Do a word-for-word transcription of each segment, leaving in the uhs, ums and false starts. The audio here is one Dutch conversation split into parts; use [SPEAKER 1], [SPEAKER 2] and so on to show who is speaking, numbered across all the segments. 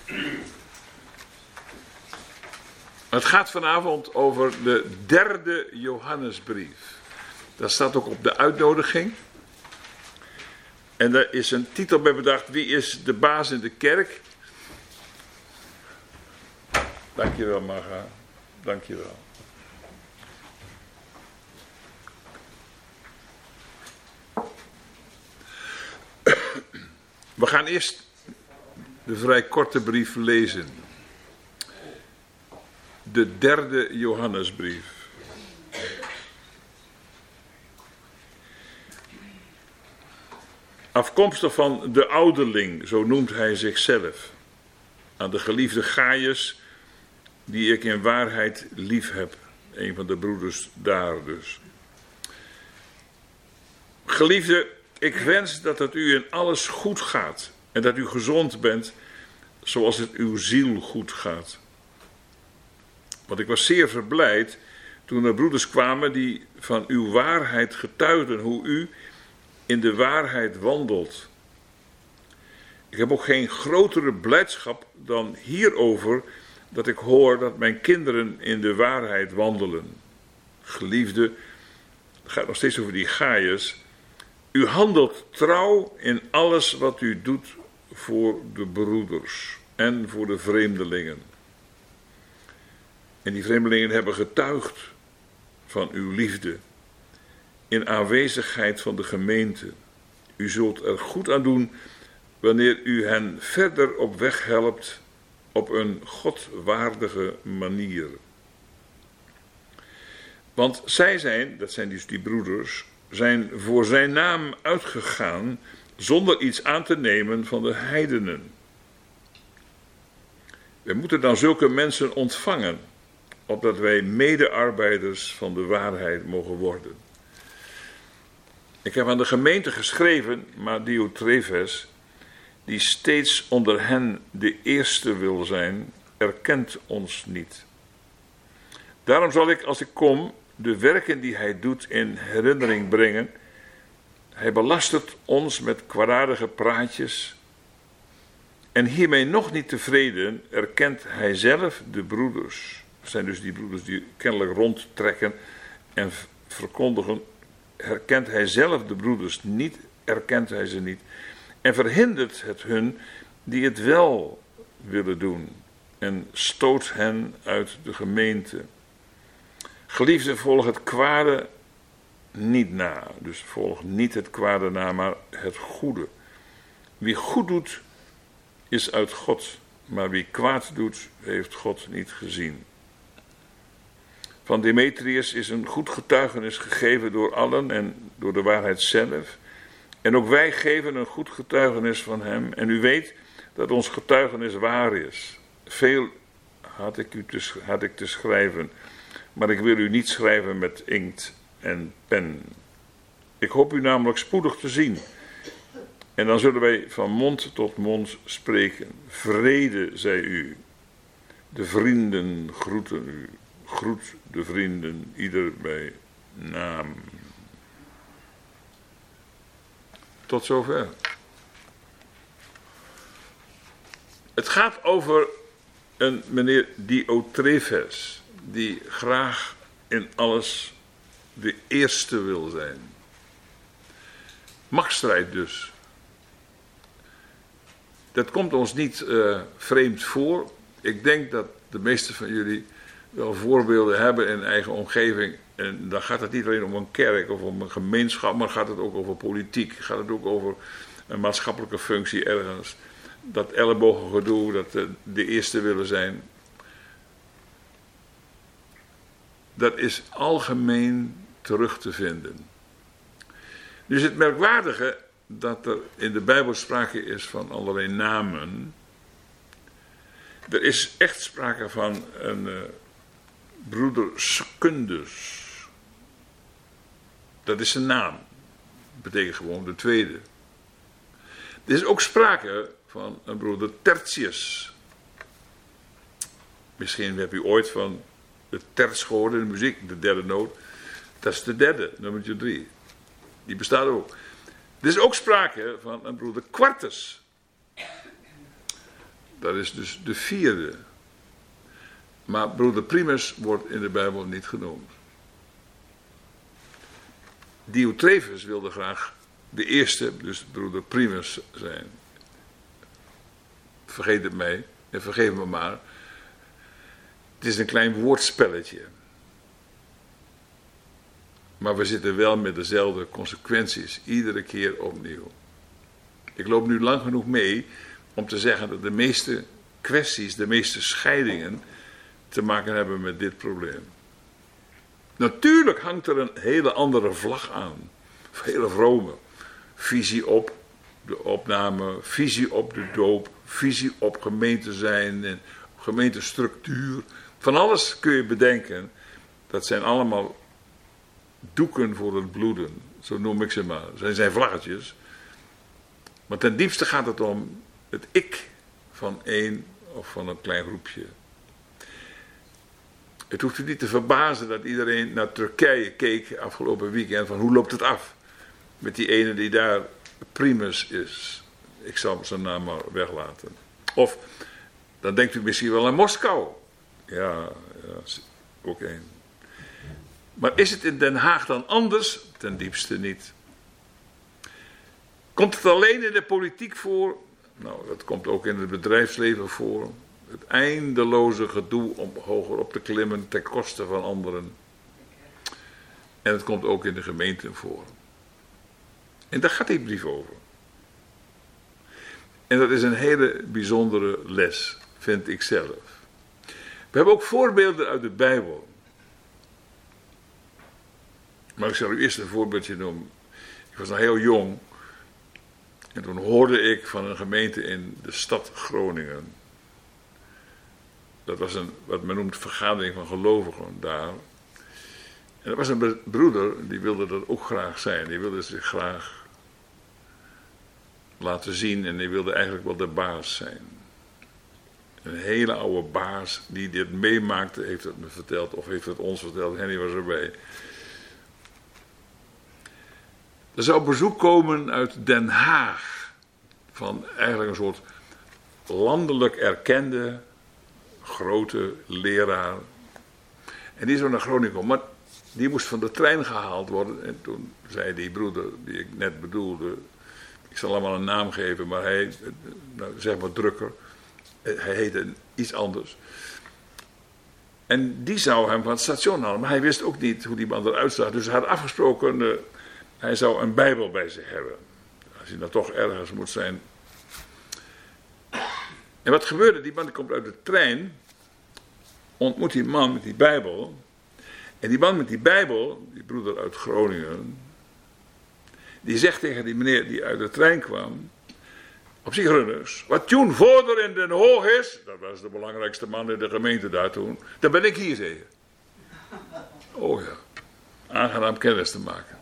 [SPEAKER 1] Het gaat vanavond over de derde Johannesbrief. Dat staat ook op de uitnodiging. En daar is een titel bij bedacht: wie is de baas in de kerk? Dankjewel, Marga. Dankjewel. We gaan eerst de vrij korte brief lezen. De derde Johannesbrief. Afkomstig van de ouderling, zo noemt hij zichzelf. Aan de geliefde Gaius, die ik in waarheid lief heb. Een van de broeders daar dus. Geliefde, ik wens dat het u in alles goed gaat. En dat u gezond bent, zoals het uw ziel goed gaat. Want ik was zeer verblijd toen er broeders kwamen die van uw waarheid getuigden, hoe u in de waarheid wandelt. Ik heb ook geen grotere blijdschap dan hierover, dat ik hoor dat mijn kinderen in de waarheid wandelen. Geliefde, het gaat nog steeds over die Gaius. U handelt trouw in alles wat u doet voor de broeders en voor de vreemdelingen. En die vreemdelingen hebben getuigd van uw liefde in aanwezigheid van de gemeente. U zult er goed aan doen wanneer u hen verder op weg helpt op een godwaardige manier. Want zij zijn, dat zijn dus die broeders, zijn voor zijn naam uitgegaan zonder iets aan te nemen van de heidenen. We moeten dan zulke mensen ontvangen, opdat wij medearbeiders van de waarheid mogen worden. Ik heb aan de gemeente geschreven, maar Diotrephes, die steeds onder hen de eerste wil zijn, erkent ons niet. Daarom zal ik, als ik kom, de werken die hij doet in herinnering brengen. Hij belastert ons met kwaadaardige praatjes. En hiermee nog niet tevreden erkent hij zelf de broeders. Dat zijn dus die broeders die kennelijk rondtrekken en verkondigen. Herkent hij zelf de broeders niet, erkent hij ze niet. En verhindert het hun die het wel willen doen. En stoot hen uit de gemeente. Geliefden, volg het kwade niet na. Dus volg niet het kwade na, maar het goede. Wie goed doet, is uit God. Maar wie kwaad doet, heeft God niet gezien. Van Demetrius is een goed getuigenis gegeven door allen en door de waarheid zelf. En ook wij geven een goed getuigenis van hem. En u weet dat ons getuigenis waar is. Veel had ik, u te, had ik te schrijven, maar ik wil u niet schrijven met inkt en pen. Ik hoop u namelijk spoedig te zien. En dan zullen wij van mond tot mond spreken. Vrede, zij u. De vrienden groeten u. Groet de vrienden, ieder bij naam. Tot zover. Het gaat over een meneer Diotrephes, die graag in alles de eerste wil zijn. Machtsstrijd dus. Dat komt ons niet uh, vreemd voor. Ik denk dat de meesten van jullie wel voorbeelden hebben in eigen omgeving. En dan gaat het niet alleen om een kerk of om een gemeenschap, maar gaat het ook over politiek. Gaat het ook over een maatschappelijke functie ergens. Dat ellebogengedoe, dat de, de eerste willen zijn. Dat is algemeen terug te vinden. Dus het merkwaardige dat er in de Bijbel sprake is van allerlei namen. Er is echt sprake van een uh, broeder Secundus. Dat is zijn naam. Dat betekent gewoon de tweede. Er is ook sprake van een broeder Tertius. Misschien heb u ooit van de terts gehoord in de muziek, de derde noot. Dat is de derde, nummer drie. Die bestaat ook. Er is ook sprake van een broeder Quartus. Dat is dus de vierde. Maar broeder Primus wordt in de Bijbel niet genoemd. Diotrephes wilde graag de eerste, dus broeder Primus zijn. Vergeet het mij en vergeef me maar. Het is een klein woordspelletje. Maar we zitten wel met dezelfde consequenties, iedere keer opnieuw. Ik loop nu lang genoeg mee om te zeggen dat de meeste kwesties, de meeste scheidingen te maken hebben met dit probleem. Natuurlijk hangt er een hele andere vlag aan. Hele vrome. Visie op de opname, visie op de doop, visie op gemeente zijn en gemeentestructuur. Van alles kun je bedenken. Dat zijn allemaal doeken voor het bloeden. Zo noem ik ze maar. Dat zijn vlaggetjes. Maar ten diepste gaat het om het ik van één of van een klein groepje. Het hoeft u niet te verbazen dat iedereen naar Turkije keek afgelopen weekend van hoe loopt het af met die ene die daar Primus is. Ik zal zijn naam maar weglaten. Of dan denkt u misschien wel aan Moskou. Ja, ja ook één. Maar is het in Den Haag dan anders? Ten diepste niet. Komt het alleen in de politiek voor? Nou, dat komt ook in het bedrijfsleven voor. Het eindeloze gedoe om hoger op te klimmen ten koste van anderen. En het komt ook in de gemeenten voor. En daar gaat die brief over. En dat is een hele bijzondere les, vind ik zelf. We hebben ook voorbeelden uit de Bijbel. Maar ik zal u eerst een voorbeeldje noemen. Ik was nog heel jong. En toen hoorde ik van een gemeente in de stad Groningen. Dat was een, wat men noemt, vergadering van gelovigen daar. En er was een broeder, die wilde dat ook graag zijn. Die wilde zich graag laten zien en die wilde eigenlijk wel de baas zijn. Een hele oude baas die dit meemaakte, heeft het me verteld, of heeft het ons verteld. Henny was erbij. Er zou bezoek komen uit Den Haag. Van eigenlijk een soort landelijk erkende grote leraar. En die zou naar Groningen komen. Maar die moest van de trein gehaald worden. En toen zei die broeder die ik net bedoelde. Ik zal hem wel een naam geven, maar hij, nou, zeg maar drukker. Hij heette iets anders. En die zou hem van het station halen. Maar hij wist ook niet hoe die man eruit zag. Dus hij had afgesproken, uh, hij zou een Bijbel bij zich hebben. Als hij nou toch ergens moet zijn. En wat gebeurde? Die man komt uit de trein. Ontmoet die man met die Bijbel. En die man met die Bijbel, die broeder uit Groningen. Die zegt tegen die meneer die uit de trein kwam. Op zich runners. Wat toen voorder in Den Hoog is. Dat was de belangrijkste man in de gemeente daar toen. Dan ben ik hier tegen. Oh ja. Aangenaam kennis te maken.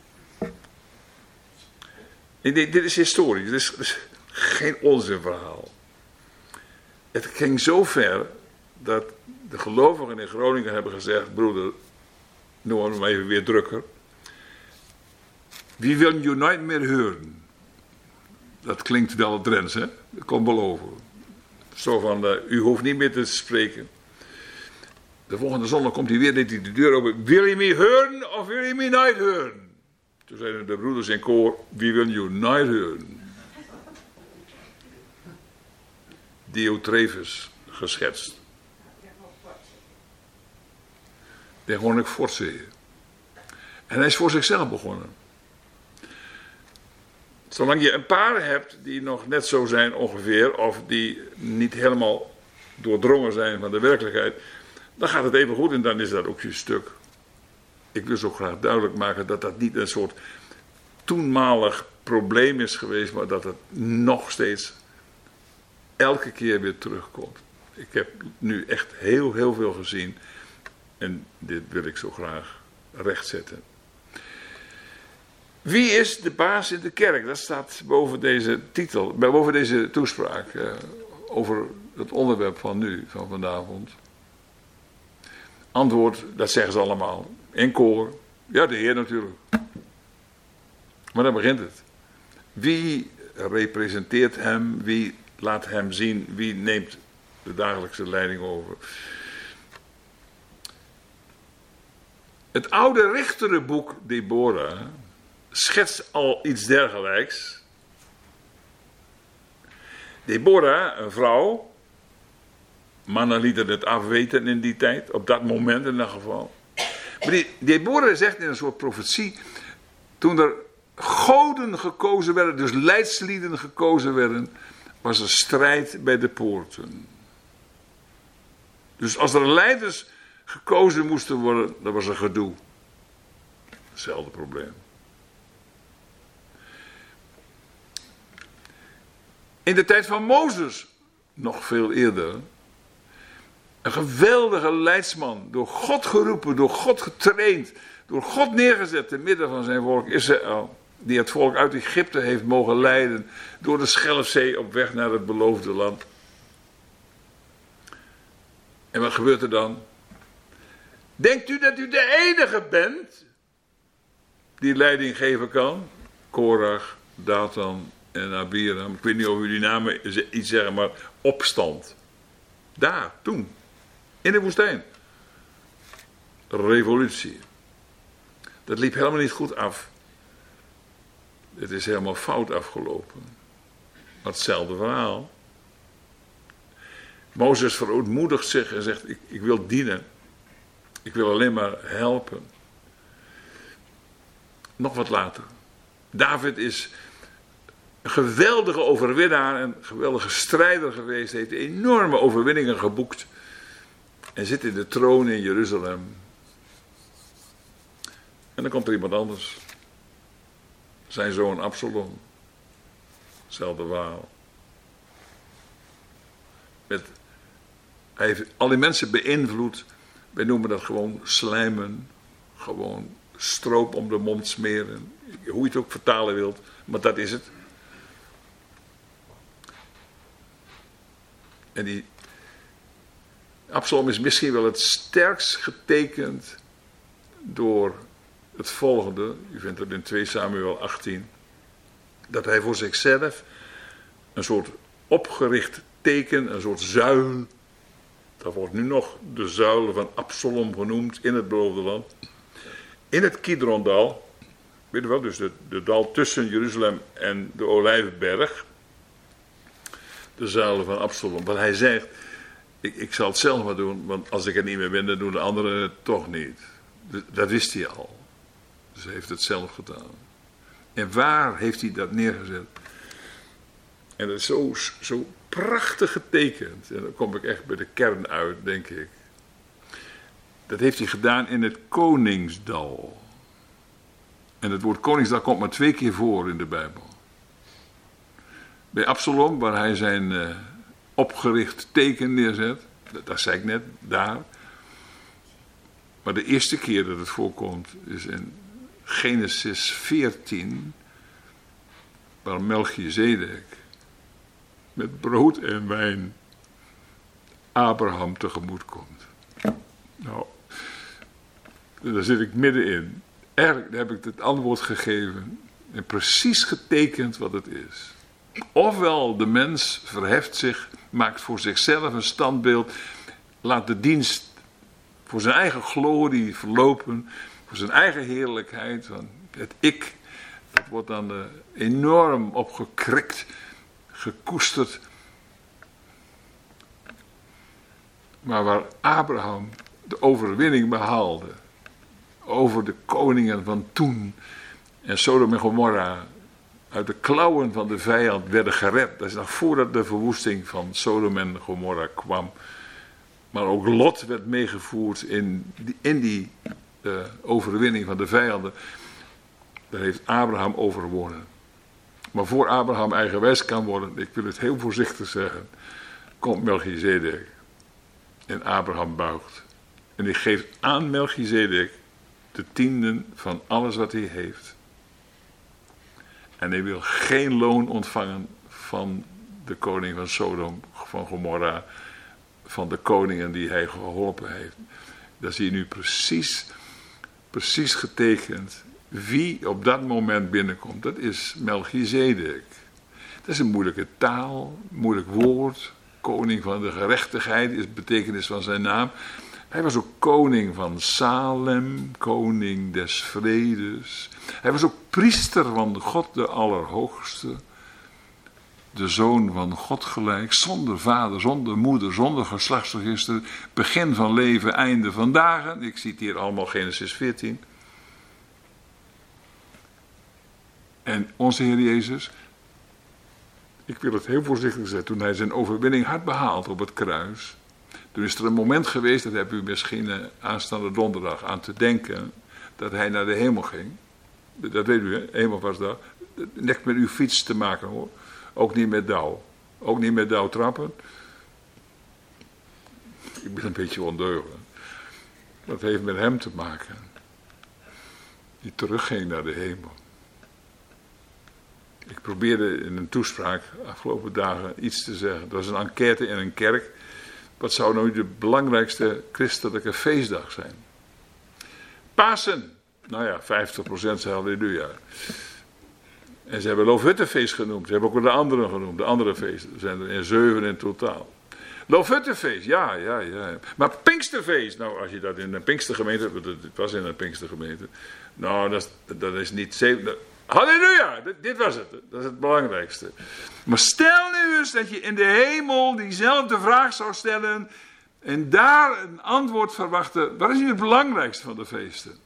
[SPEAKER 1] Ik denk, dit is historisch. Dit is, dit is geen onzinverhaal. Het ging zo ver dat de gelovigen in Groningen hebben gezegd. Broeder, noem hem even weer drukker. Wie wil je nooit meer horen? Dat klinkt wel Drents, hè? Dat komt wel over. Zo van, uh, u hoeft niet meer te spreken. De volgende zondag komt hij weer, deed hij de deur open. Wil je me horen of wil je me nooit horen? Toen zeiden de broeders in koor, wie wil je nooit horen? Diotrephes geschetst. Die gewoon ik voortzien. En hij is voor zichzelf begonnen. Zolang je een paar hebt die nog net zo zijn ongeveer, of die niet helemaal doordrongen zijn van de werkelijkheid, dan gaat het even goed en dan is dat ook je stuk. Ik wil zo graag duidelijk maken dat dat niet een soort toenmalig probleem is geweest, maar dat het nog steeds elke keer weer terugkomt. Ik heb nu echt heel, heel veel gezien en dit wil ik zo graag rechtzetten. Wie is de baas in de kerk? Dat staat boven deze titel, boven deze toespraak uh, over het onderwerp van nu, van vanavond. Antwoord, dat zeggen ze allemaal. In koor. Ja, de Heer natuurlijk. Maar dan begint het. Wie representeert hem? Wie laat hem zien wie neemt de dagelijkse leiding over. Het oude richterenboek Deborah schetst al iets dergelijks. Deborah, een vrouw, mannen lieten het afweten in die tijd, op dat moment in ieder geval. Maar die Deborah zegt in een soort profetie, toen er goden gekozen werden, dus leidslieden gekozen werden, was er strijd bij de poorten. Dus als er leiders gekozen moesten worden, dan was er gedoe. Hetzelfde probleem. In de tijd van Mozes, nog veel eerder, een geweldige leidsman, door God geroepen, door God getraind, door God neergezet te midden van zijn volk Israël, die het volk uit Egypte heeft mogen leiden, door de Schelfzee op weg naar het beloofde land. En wat gebeurt er dan? Denkt u dat u de enige bent die leiding geven kan? Korach, Datan en Abiram. Ik weet niet of u die namen iets zeggen, maar opstand. Daar, toen. In de woestijn. Revolutie. Dat liep helemaal niet goed af. Het is helemaal fout afgelopen. Maar hetzelfde verhaal. Mozes verootmoedigt zich en zegt, ik, ik wil dienen. Ik wil alleen maar helpen. Nog wat later. David is een geweldige overwinnaar en een geweldige strijder geweest. Heeft enorme overwinningen geboekt. En zit in de troon in Jeruzalem. En dan komt er iemand anders. Zijn zoon Absalom. Hetzelfde verhaal. Met, hij heeft al die mensen beïnvloed. Wij noemen dat gewoon slijmen. Gewoon stroop om de mond smeren. Hoe je het ook vertalen wilt. Maar dat is het. En die Absalom is misschien wel het sterkst getekend door het volgende. U vindt het in twee Samuel achttien. Dat hij voor zichzelf een soort opgericht teken, een soort zuil. Dat wordt nu nog de zuil van Absalom genoemd in het beloofde land. In het Kidrondal. Weet je wel, dus de, de dal tussen Jeruzalem en de Olijfberg. De zuilen van Absalom. Want hij zegt, ik, ik zal het zelf maar doen, want als ik er niet meer ben, dan doen de anderen het toch niet. Dus, dat wist hij al. Dus hij heeft het zelf gedaan. En waar heeft hij dat neergezet? En dat is zo, zo prachtig getekend. En dan kom ik echt bij de kern uit, denk ik. Dat heeft hij gedaan in het Koningsdal. En het woord Koningsdal komt maar twee keer voor in de Bijbel. Bij Absalom, waar hij zijn uh, opgericht teken neerzet. Dat, dat zei ik net, daar. Maar de eerste keer dat het voorkomt is in Genesis veertien. Waar Melchizedek met brood en wijn Abraham tegemoet komt. Nou, daar zit ik middenin. Eigenlijk heb ik het antwoord gegeven en precies getekend wat het is. Ofwel de mens verheft zich, maakt voor zichzelf een standbeeld, laat de dienst voor zijn eigen glorie verlopen, voor zijn eigen heerlijkheid. Want het ik, dat wordt dan uh, enorm opgekrikt, gekoesterd. Maar waar Abraham de overwinning behaalde over de koningen van toen en Sodom en Gomorra uit de klauwen van de vijand werden gered. Dat is nog voordat de verwoesting van Sodom en Gomorra kwam. Maar ook Lot werd meegevoerd in die, in die uh, overwinning van de vijanden. Daar heeft Abraham overwonnen. Maar voor Abraham eigenwijs kan worden, ik wil het heel voorzichtig zeggen, komt Melchizedek. En Abraham buigt. En die geeft aan Melchizedek de tienden van alles wat hij heeft. En hij wil geen loon ontvangen van de koning van Sodom, van Gomorra, van de koningen die hij geholpen heeft. Dat zie je nu precies, precies getekend wie op dat moment binnenkomt. Dat is Melchizedek. Dat is een moeilijke taal, moeilijk woord. Koning van de gerechtigheid is de betekenis van zijn naam. Hij was ook koning van Salem, koning des vredes. Hij was ook priester van God de Allerhoogste. De zoon van God gelijk, zonder vader, zonder moeder, zonder geslachtsregister. Begin van leven, einde van dagen. Ik citeer allemaal Genesis veertien. En onze Heer Jezus, ik wil het heel voorzichtig zeggen, toen hij zijn overwinning had behaald op het kruis, toen is er een moment geweest, dat heb u misschien uh, aanstaande donderdag aan te denken, dat hij naar de hemel ging. Dat weet u, hè? Hemelvaartsdag. Niks met uw fiets te maken, hoor. Ook niet met dauw. Ook niet met dauwtrappen. Ik ben een beetje ondeugend. Dat heeft met hem te maken. Die terugging naar de hemel. Ik probeerde in een toespraak afgelopen dagen iets te zeggen. Dat was een enquête in een kerk. Wat zou nou de belangrijkste christelijke feestdag zijn? Pasen. Nou ja, vijftig procent zei halleluja. En ze hebben Loofhuttenfeest genoemd. Ze hebben ook de andere genoemd. De andere feesten. Er zijn er in zeven in totaal. Loofhuttenfeest, ja, ja, ja. Maar Pinksterfeest. Nou, als je dat in een Pinkstergemeente... Het was in een Pinkstergemeente. Nou, dat is, dat is niet... zeven. Halleluja, dit was het. Dat is het belangrijkste. Maar stel nu eens dat je in de hemel diezelfde vraag zou stellen en daar een antwoord verwachten. Wat is nu het belangrijkste van de feesten?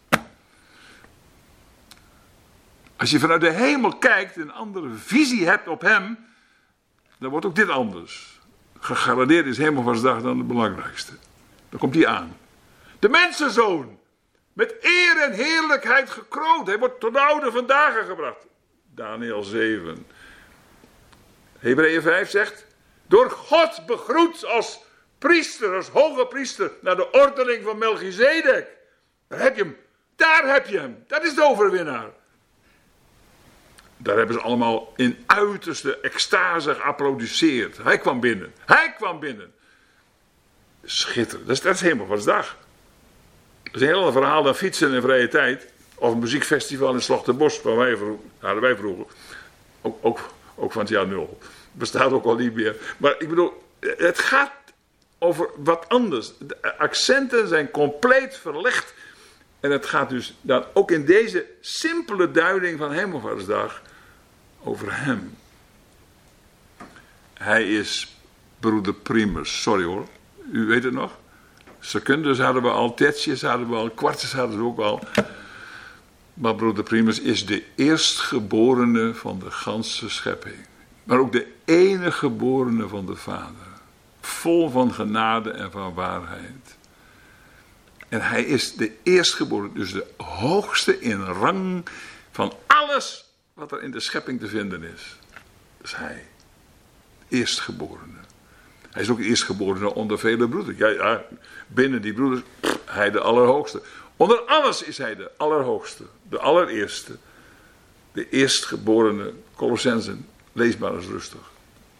[SPEAKER 1] Als je vanuit de hemel kijkt en een andere visie hebt op hem, dan wordt ook dit anders. Gegarandeerd is Hemelvaartsdag dan het belangrijkste. Dan komt hij aan. De mensenzoon. Met eer en heerlijkheid gekroond. Hij wordt tot de oude vandaag gebracht. Daniel zeven. Hebreeën vijf zegt. Door God begroet als priester, als hoge priester. Naar de ordening van Melchizedek. Daar heb je hem. Daar heb je hem. Dat is de overwinnaar. Daar hebben ze allemaal in uiterste extase geapplaudisseerd. Hij kwam binnen. Hij kwam binnen. Schitterend. Dat is, dat is Hemelvaartsdag. Dat is een heel ander verhaal dan fietsen in vrije tijd. Of een muziekfestival in Slochtebos, waar wij vroeger, hadden wij vroeger. Ook, ook, ook van het jaar nul. Bestaat ook al niet meer. Maar ik bedoel, het gaat over wat anders. De accenten zijn compleet verlegd. En het gaat dus dan ook in deze simpele duiding van Hemelvaartsdag over hem. Hij is broeder Primus. Sorry hoor, u weet het nog? Secundes hadden we al, tertius hadden we al, kwartjes hadden we ook al. Maar broeder Primus is de eerstgeborene van de ganse schepping. Maar ook de enige geborene van de Vader. Vol van genade en van waarheid. En hij is de eerstgeborene, dus de hoogste in rang van alles wat er in de schepping te vinden is. Dat is hij. Eerstgeborene. Hij is ook de eerstgeborene onder vele broeders. Ja, ja, binnen die broeders, pff, hij de allerhoogste. Onder alles is hij de allerhoogste. De allereerste. De eerstgeborene. Colossenzen. Lees maar eens rustig.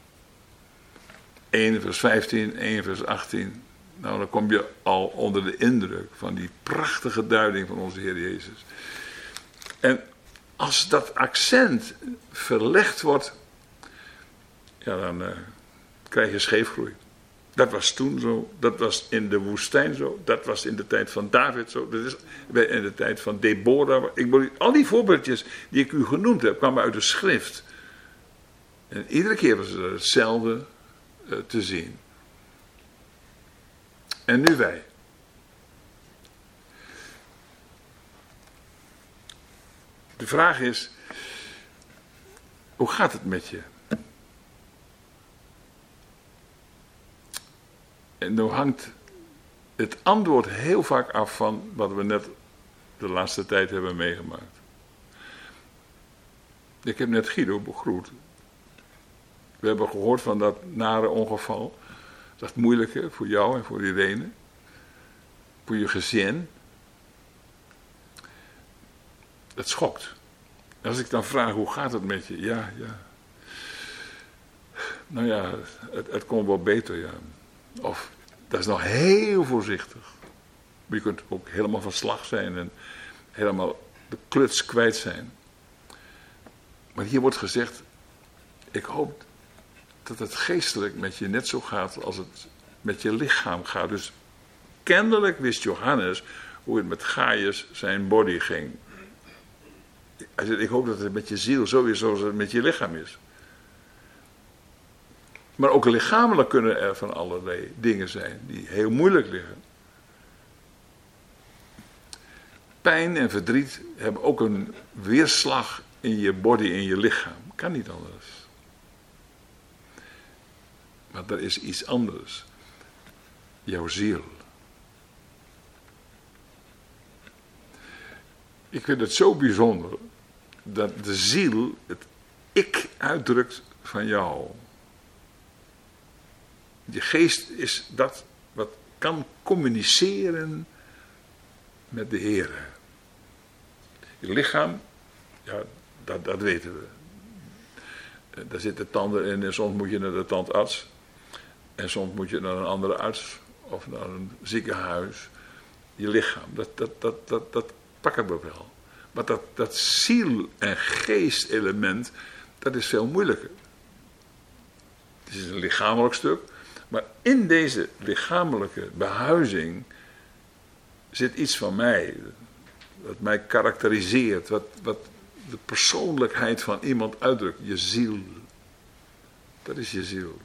[SPEAKER 1] één vers vijftien, één vers achttien. Nou, dan kom je al onder de indruk van die prachtige duiding van onze Heer Jezus. En als dat accent verlegd wordt, ja, dan uh, krijg je scheefgroei. Dat was toen zo, dat was in de woestijn zo, dat was in de tijd van David zo, dat is in de tijd van Deborah. Ik bedoel, al die voorbeeldjes die ik u genoemd heb, kwamen uit de schrift. En iedere keer was er hetzelfde uh, te zien. En nu wij. De vraag is, hoe gaat het met je? En nu hangt het antwoord heel vaak af van wat we net de laatste tijd hebben meegemaakt. Ik heb net Guido begroet. We hebben gehoord van dat nare ongeval. Dat moeilijke voor jou en voor Irene. Voor je gezin. Dat schokt. En als ik dan vraag, hoe gaat het met je? Ja, ja. Nou ja, het, het komt wel beter, ja. Of, dat is nog heel voorzichtig. Maar je kunt ook helemaal van slag zijn en helemaal de kluts kwijt zijn. Maar hier wordt gezegd, ik hoop dat het geestelijk met je net zo gaat als het met je lichaam gaat. Dus kennelijk wist Johannes hoe het met Gaius zijn body ging. Hij zegt, ik hoop dat het met je ziel zo is zoals het met je lichaam is. Maar ook lichamelijk kunnen er van allerlei dingen zijn die heel moeilijk liggen. Pijn en verdriet hebben ook een weerslag in je body, in je lichaam. Kan niet anders. Maar er is iets anders. Jouw ziel. Ik vind het zo bijzonder dat de ziel het ik uitdrukt van jou. Je geest is dat wat kan communiceren met de Heer. Je lichaam, ja, dat, dat weten we. Daar zitten tanden in en soms moet je naar de tandarts. En soms moet je naar een andere arts of naar een ziekenhuis. Je lichaam, dat, dat, dat, dat, dat pakken we wel. Maar dat, dat ziel- en geestelement, dat is veel moeilijker. Het is een lichamelijk stuk. Maar in deze lichamelijke behuizing zit iets van mij. Wat mij karakteriseert. Wat, wat de persoonlijkheid van iemand uitdrukt. Je ziel. Dat is je ziel.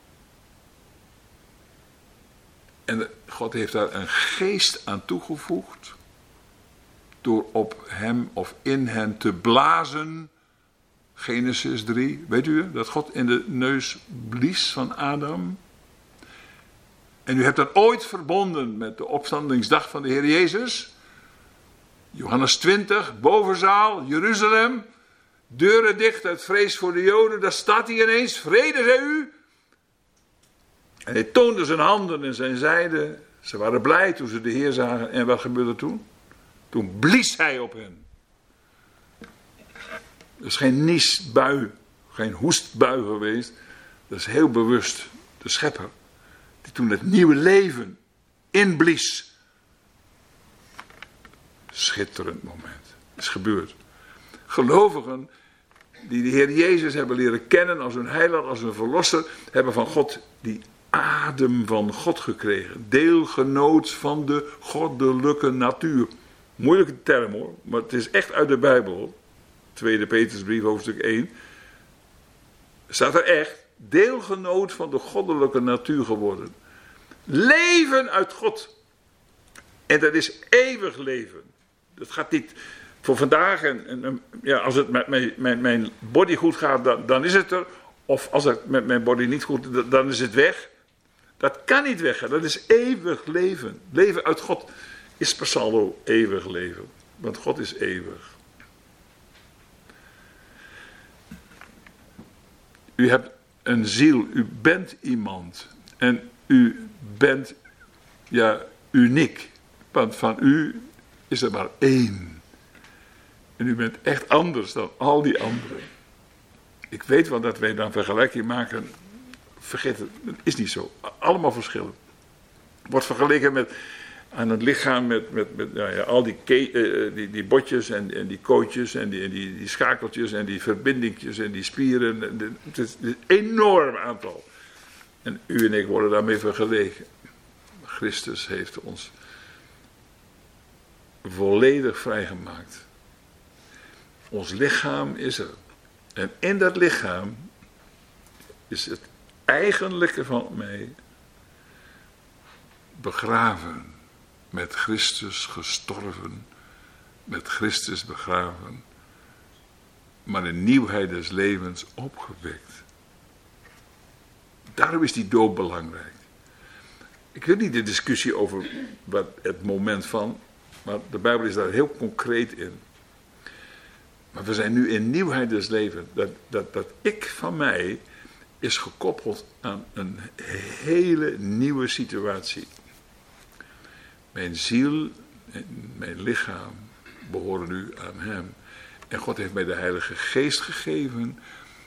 [SPEAKER 1] En God heeft daar een geest aan toegevoegd. Door op hem of in hen te blazen. Genesis drie. Weet u dat God in de neus blies van Adam? En u hebt dat ooit verbonden met de opstandingsdag van de Heer Jezus. Johannes twintig, bovenzaal, Jeruzalem. Deuren dicht uit vrees voor de Joden. Daar staat hij ineens, vrede zij u. En hij toonde zijn handen en zijn zijde. Ze waren blij toen ze de Heer zagen. En wat gebeurde toen? Toen blies hij op hen. Dat is geen niesbui, geen hoestbui geweest. Dat is heel bewust de Schepper. Die toen het nieuwe leven inblies. Schitterend moment. Is gebeurd. Gelovigen die de Heer Jezus hebben leren kennen als hun heiland, als hun verlosser, hebben van God die adem van God gekregen. Deelgenoot van de goddelijke natuur. Moeilijke term hoor, maar het is echt uit de Bijbel. Tweede Petrusbrief, hoofdstuk één. Staat er echt. Deelgenoot van de goddelijke natuur geworden. Leven uit God. En dat is eeuwig leven. Dat gaat niet voor vandaag. En, en ja, als het met mijn, mijn, mijn body goed gaat, dan, dan is het er. Of als het met mijn body niet goed gaat, dan is het weg. Dat kan niet weggaan. Dat is eeuwig leven. Leven uit God is per saldo eeuwig leven. Want God is eeuwig. U hebt een ziel. U bent iemand. En u bent ja, uniek. Want van u is er maar één. En u bent echt anders dan al die anderen. Ik weet wel dat wij dan vergelijking maken. Vergeet het, het is niet zo. Allemaal verschillen. Wordt vergeleken met aan het lichaam met, met, met nou ja, al die, ke, uh, die, die botjes en, en die kootjes en, die, en die, die schakeltjes en die verbindingjes en die spieren. Het is een enorm aantal. En u en ik worden daarmee vergeleken. Christus heeft ons volledig vrijgemaakt. Ons lichaam is er. En in dat lichaam is het eigenlijke van mij begraven. Met Christus gestorven. Met Christus begraven. Maar in nieuwheid des levens opgewekt. Daarom is die dood belangrijk. Ik wil niet de discussie over wat het moment van. Maar de Bijbel is daar heel concreet in. Maar we zijn nu in nieuwheid des levens. Dat, dat, dat ik van mij is gekoppeld aan een hele nieuwe situatie. Mijn ziel en mijn lichaam behoren nu aan hem. En God heeft mij de Heilige Geest gegeven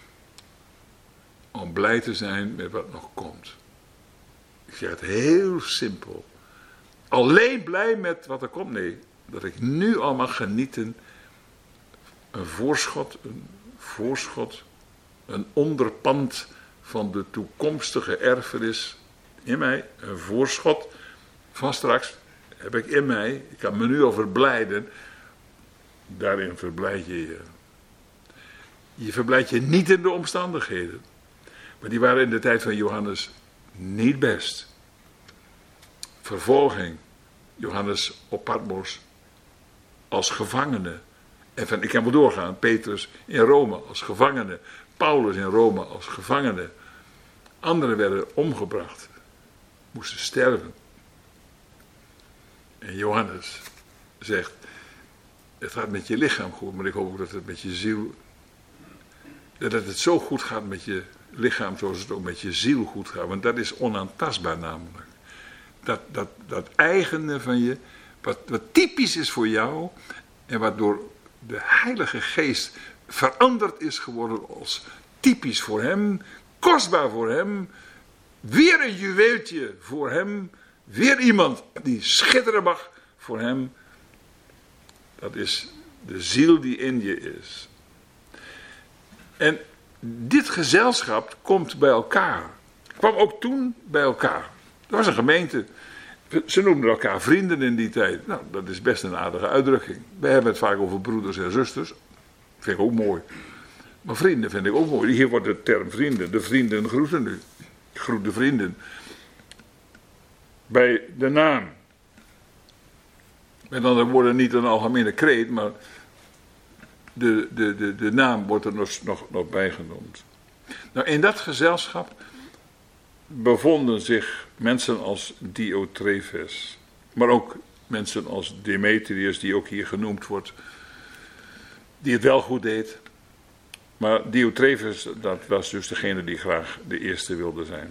[SPEAKER 1] om blij te zijn met wat nog komt. Ik zeg het heel simpel. Alleen blij met wat er komt? Nee, dat ik nu al mag genieten. Een voorschot, een voorschot een onderpand van de toekomstige erfenis in mij, een voorschot van straks heb ik in mij, ik kan me nu al verblijden, daarin verblijd je je. Je verblijdt je niet in de omstandigheden, maar die waren in de tijd van Johannes niet best. Vervolging, Johannes op Patmos als gevangene. En van, ik kan wel doorgaan, Petrus in Rome als gevangene, Paulus in Rome als gevangene. Anderen werden omgebracht, moesten sterven. En Johannes zegt, het gaat met je lichaam goed, maar ik hoop ook dat het met je ziel, dat het zo goed gaat met je lichaam zoals het ook met je ziel goed gaat. Want dat is onaantastbaar namelijk. Dat, dat, dat eigene van je, wat, wat typisch is voor jou en wat door de Heilige Geest veranderd is geworden als typisch voor hem, kostbaar voor hem, weer een juweeltje voor hem, weer iemand die schitteren mag voor hem. Dat is de ziel die in je is. En dit gezelschap komt bij elkaar. Kwam ook toen bij elkaar. Er was een gemeente. Ze noemden elkaar vrienden in die tijd. Nou, dat is best een aardige uitdrukking. Wij hebben het vaak over broeders en zusters. Vind ik ook mooi. Maar vrienden vind ik ook mooi. Hier wordt de term vrienden. De vrienden groeten nu. Ik groet de vrienden. Bij de naam. Met andere woorden niet een algemene kreet, maar de, de, de, de naam wordt er nog, nog, nog bij genoemd. Nou, in dat gezelschap bevonden zich mensen als Diotrephes, maar ook mensen als Demetrius, die ook hier genoemd wordt, die het wel goed deed. Maar Diotrephes, dat was dus degene die graag de eerste wilde zijn.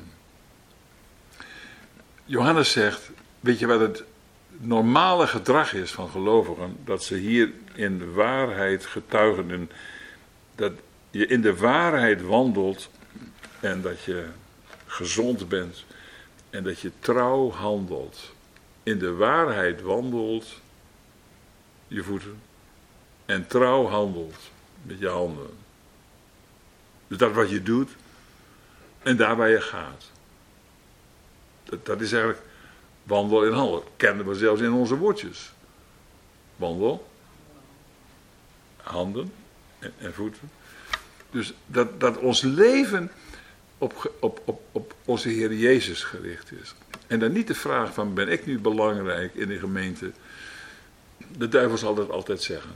[SPEAKER 1] Johannes zegt, weet je wat het normale gedrag is van gelovigen? Dat ze hier in de waarheid getuigen, en dat je in de waarheid wandelt en dat je gezond bent en dat je trouw handelt. In de waarheid wandelt je voeten en trouw handelt met je handen. Dus dat wat je doet en daar waar je gaat. Dat, dat is eigenlijk wandel in handel. Kennen we zelfs in onze woordjes. Wandel, handen en, en voeten. Dus dat, dat ons leven op, op, op, op onze Heer Jezus gericht is. En dan niet de vraag van, ben ik nu belangrijk in de gemeente? De duivel zal dat altijd zeggen.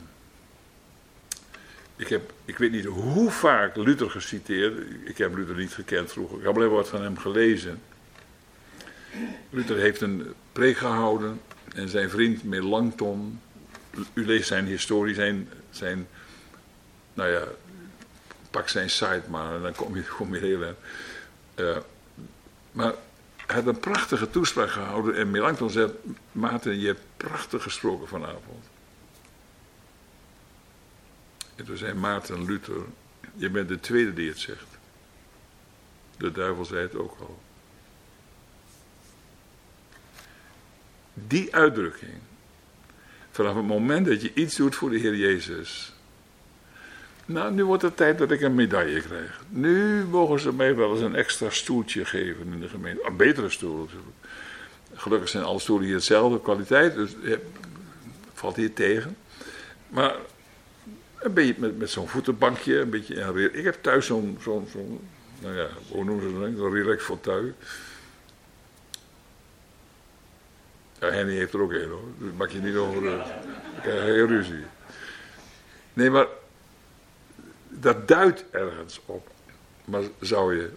[SPEAKER 1] Ik heb, ik weet niet hoe vaak Luther geciteerd. Ik heb Luther niet gekend vroeger. Ik heb alleen wat van hem gelezen. Luther heeft een preek gehouden en zijn vriend Melanchthon, u leest zijn historie, zijn, zijn nou ja, pak zijn site maar en dan kom je, kom je heel erg. Uh, maar hij had een prachtige toespraak gehouden en Melanchthon zei, Maarten, je hebt prachtig gesproken vanavond. En toen zei Maarten Luther, je bent de tweede die het zegt. De duivel zei het ook al. Die uitdrukking, vanaf het moment dat je iets doet voor de Heer Jezus. Nou, nu wordt het tijd dat ik een medaille krijg. Nu mogen ze mij wel eens een extra stoeltje geven in de gemeente. Een betere stoel natuurlijk. Gelukkig zijn alle stoelen hier hetzelfde kwaliteit, dus ja, valt hier tegen. Maar een beetje met, met zo'n voetenbankje, een beetje een, ik heb thuis zo'n, zo'n, zo'n, nou ja, hoe noemen ze dat? Zo'n relax fauteuil. Ja, Henny heeft er ook een hoor, dus maak je niet over, uh, ik krijg geen ruzie. Nee, maar dat duidt ergens op. Maar zou je,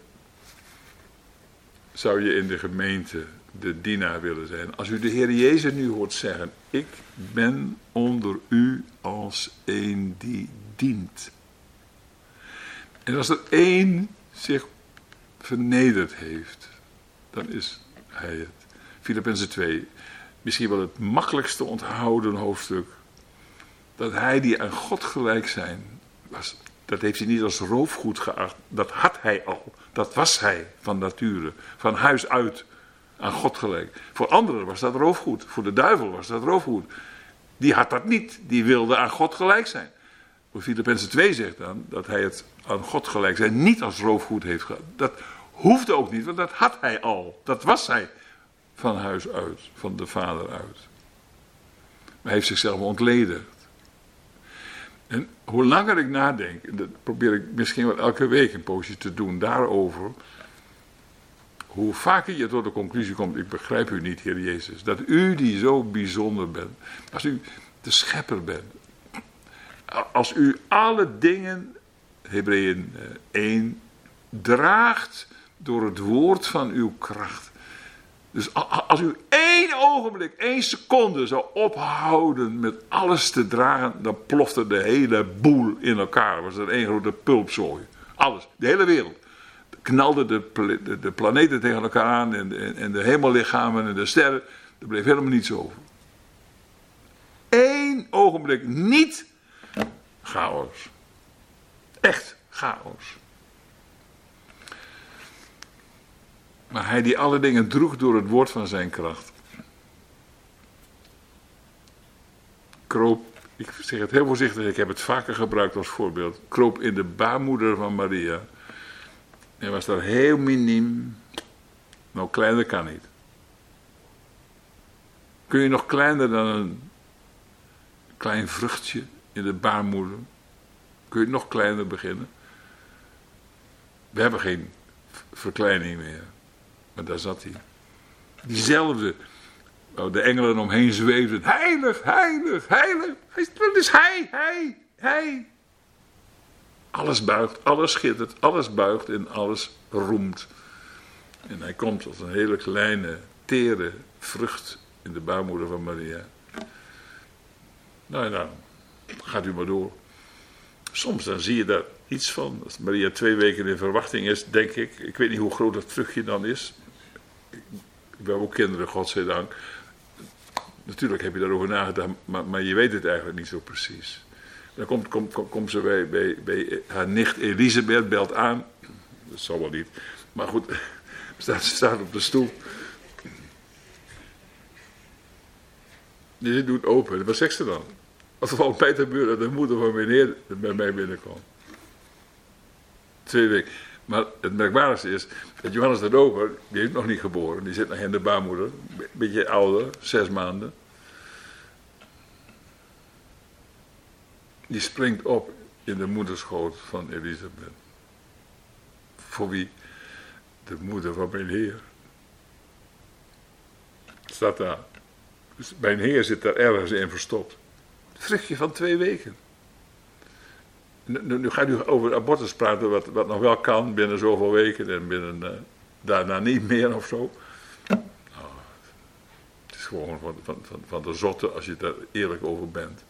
[SPEAKER 1] zou je in de gemeente de dienaar willen zijn? Als u de Heer Jezus nu hoort zeggen, ik ben onder u als een die dient. En als er één zich vernederd heeft, dan is hij het. Filippenzen twee, misschien wel het makkelijkste onthouden hoofdstuk. Dat hij die aan God gelijk zijn was, dat heeft hij niet als roofgoed geacht. Dat had hij al. Dat was hij van nature. Van huis uit aan God gelijk. Voor anderen was dat roofgoed. Voor de duivel was dat roofgoed. Die had dat niet. Die wilde aan God gelijk zijn. Filippenzen twee zegt dan dat hij het aan God gelijk zijn niet als roofgoed heeft gehad. Dat hoefde ook niet, want dat had hij al. Dat was hij van huis uit, van de Vader uit. Maar hij heeft zichzelf ontledigd. En hoe langer ik nadenk, en dat probeer ik misschien wel elke week een poosje te doen daarover, hoe vaker je tot de conclusie komt, ik begrijp u niet, Heer Jezus, dat u die zo bijzonder bent, als u de schepper bent, als u alle dingen, Hebreeën één, draagt door het woord van uw kracht. Dus als u één ogenblik, één seconde zou ophouden met alles te dragen, dan plofte de hele boel in elkaar. Was er één grote pulpzooi. Alles, de hele wereld. Knalden de, de, de planeten tegen elkaar aan en de, en de hemellichamen en de sterren. Er bleef helemaal niets over. Eén ogenblik niet chaos. Echt chaos. Maar hij die alle dingen droeg door het woord van zijn kracht. Kroop, ik zeg het heel voorzichtig, ik heb het vaker gebruikt als voorbeeld. Kroop in de baarmoeder van Maria. Hij was daar heel miniem. Nou, kleiner kan niet. Kun je nog kleiner dan een klein vruchtje in de baarmoeder? Kun je nog kleiner beginnen? We hebben geen verkleining meer. Maar daar zat hij. Diezelfde, waar de engelen omheen zweefden. Heilig, heilig, heilig. Dat is hij, hij, hij. Alles buigt, alles schittert, alles buigt en alles roemt. En hij komt als een hele kleine, tere vrucht in de baarmoeder van Maria. Nou, nou, gaat u maar door. Soms dan zie je daar iets van. Als Maria twee weken in verwachting is, denk ik. Ik weet niet hoe groot dat vruchtje dan is. Ik ben ook kinderen, godzijdank. Natuurlijk heb je daarover nagedacht, maar, maar je weet het eigenlijk niet zo precies. Dan komt, komt, komt, komt ze bij, bij, bij haar nicht Elisabeth, belt aan. Dat zal wel niet. Maar goed, staat, staat op de stoel. Die doet open. Wat zegt ze dan? Wat valt mij te gebeuren dat de moeder van meneer bij mij binnenkwam. Twee weken. Maar het merkwaardigste is, dat Johannes de Doper, die heeft nog niet geboren. Die zit nog in de baarmoeder. Een beetje ouder, zes maanden. Die springt op in de moederschoot van Elisabeth. Voor wie? De moeder van mijn Heer. Staat daar. Dus mijn Heer zit daar ergens in verstopt. Het vruchtje van twee weken. Nu, nu gaat u over abortus praten, wat, wat nog wel kan binnen zoveel weken en binnen uh, daarna niet meer of zo. Oh, het is gewoon van, van, van, van de zotte als je daar eerlijk over bent.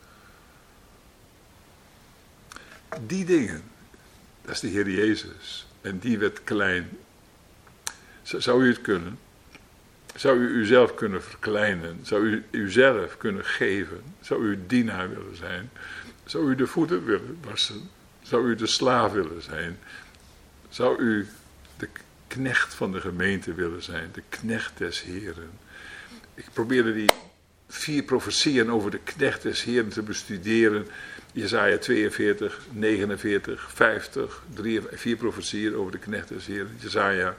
[SPEAKER 1] Die dingen, dat is de Heer Jezus. En die werd klein. Zou u het kunnen? Zou u uzelf kunnen verkleinen? Zou u uzelf kunnen geven? Zou u dienaar willen zijn? Zou u de voeten willen wassen? Zou u de slaaf willen zijn? Zou u de knecht van de gemeente willen zijn? De knecht des Heren? Ik probeerde die vier profetieën over de knecht des Heren te bestuderen. Jesaja tweeënveertig, negenenveertig, vijftig, drie, vier profetieën over de knecht des Heren. Jesaja.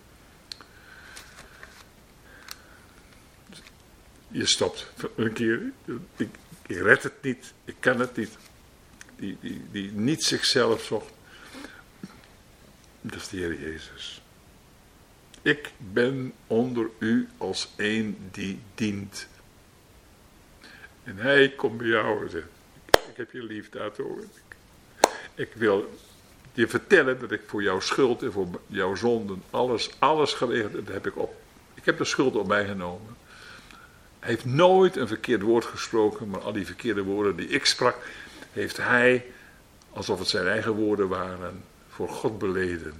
[SPEAKER 1] Je stopt een keer. Ik, ik red het niet. Ik kan het niet. Die, die, die niet zichzelf zocht. Dat is de Heer Jezus. Ik ben onder u als een die dient. En hij komt bij jou en zegt, ik heb je lief daartoe. Ik, ik wil je vertellen dat ik voor jouw schuld en voor jouw zonden alles, alles geregeld heb, dat heb ik op. Ik heb de schuld op mij genomen. Hij heeft nooit een verkeerd woord gesproken, maar al die verkeerde woorden die ik sprak, heeft hij, alsof het zijn eigen woorden waren, voor God beleden.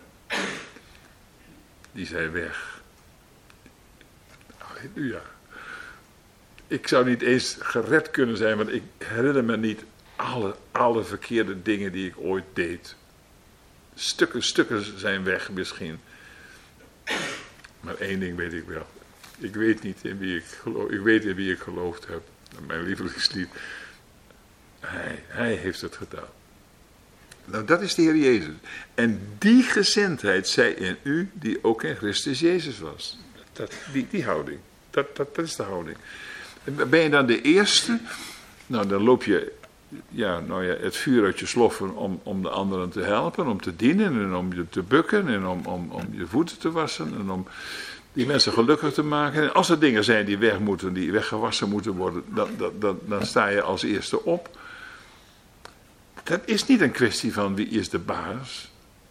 [SPEAKER 1] Die zijn weg. Halleluja. Ik zou niet eens gered kunnen zijn, want ik herinner me niet alle, alle verkeerde dingen die ik ooit deed. Stukken, stukken zijn weg misschien. Maar één ding weet ik wel. Ik weet niet in wie ik geloof. Ik weet in wie ik geloofd heb. Mijn lievelingslied. Hij, hij heeft het gedaan. Nou, dat is de Heer Jezus. En die gezindheid zij in u, die ook in Christus Jezus was. Dat, die, die houding. Dat, dat, dat is de houding. Ben je dan de eerste? Nou, dan loop je, ja, nou ja, het vuur uit je sloffen om, om de anderen te helpen, om te dienen en om je te bukken en om, om, om je voeten te wassen en om die mensen gelukkig te maken. En als er dingen zijn die weg moeten, die weggewassen moeten worden, dan, dan, dan, dan sta je als eerste op. Dat is niet een kwestie van wie is de baas,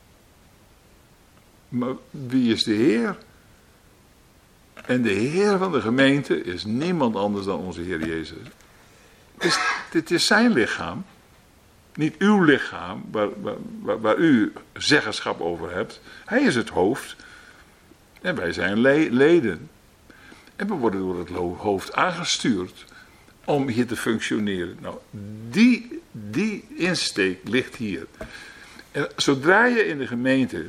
[SPEAKER 1] maar wie is de Heer? En de Heer van de gemeente is niemand anders dan onze Heer Jezus. Het is, het is zijn lichaam, niet uw lichaam, waar, waar, waar u zeggenschap over hebt. Hij is het hoofd en wij zijn le- leden. En we worden door het hoofd aangestuurd om hier te functioneren. Nou, die, die insteek ligt hier. En zodra je in de gemeente,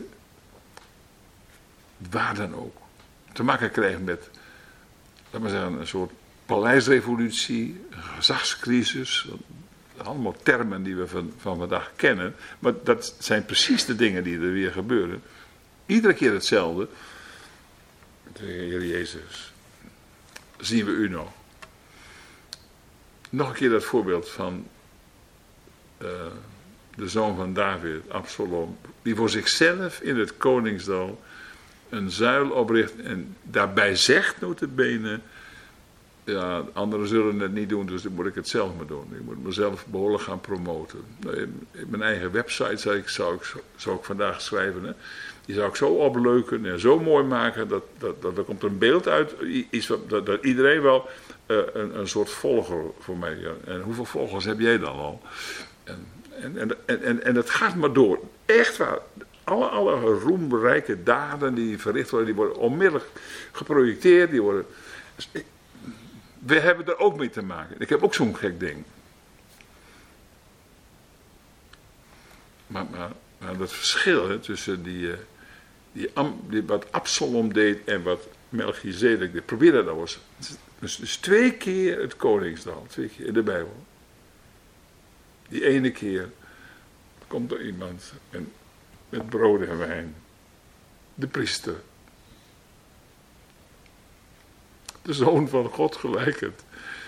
[SPEAKER 1] waar dan ook, te maken krijgt met, laat maar zeggen, een soort paleisrevolutie, een gezagscrisis, allemaal termen die we van, van vandaag kennen, maar dat zijn precies de dingen die er weer gebeuren. Iedere keer hetzelfde. De Heer Jezus, zien we u nog? Nog een keer dat voorbeeld van uh, de zoon van David, Absalom, die voor zichzelf in het koningsdal een zuil opricht en daarbij zegt, notabene, ja, anderen zullen het niet doen, dus dan moet ik het zelf maar doen. Ik moet mezelf behoorlijk gaan promoten. In mijn eigen website zou ik, zou ik, zou ik vandaag schrijven, hè. Die zou ik zo opleuken en zo mooi maken, dat, dat, dat er komt een beeld uit, iets wat, dat, dat iedereen wel uh, een, een soort volger voor mij. Ja. En hoeveel volgers heb jij dan al? En, en, en, en, en, en dat gaat maar door. Echt waar. Alle, alle roemrijke daden die verricht worden, die worden onmiddellijk geprojecteerd. Die worden... We hebben er ook mee te maken. Ik heb ook zo'n gek ding. Maar, maar, maar dat verschil hè, tussen die, die, die, wat Absalom deed en wat Melchizedek deed. Probeer dat nou eens. Dus, dus twee keer het koningsdal. Twee keer in de Bijbel. Die ene keer komt er iemand en met brood en wijn. De priester. De zoon van God gelijkend.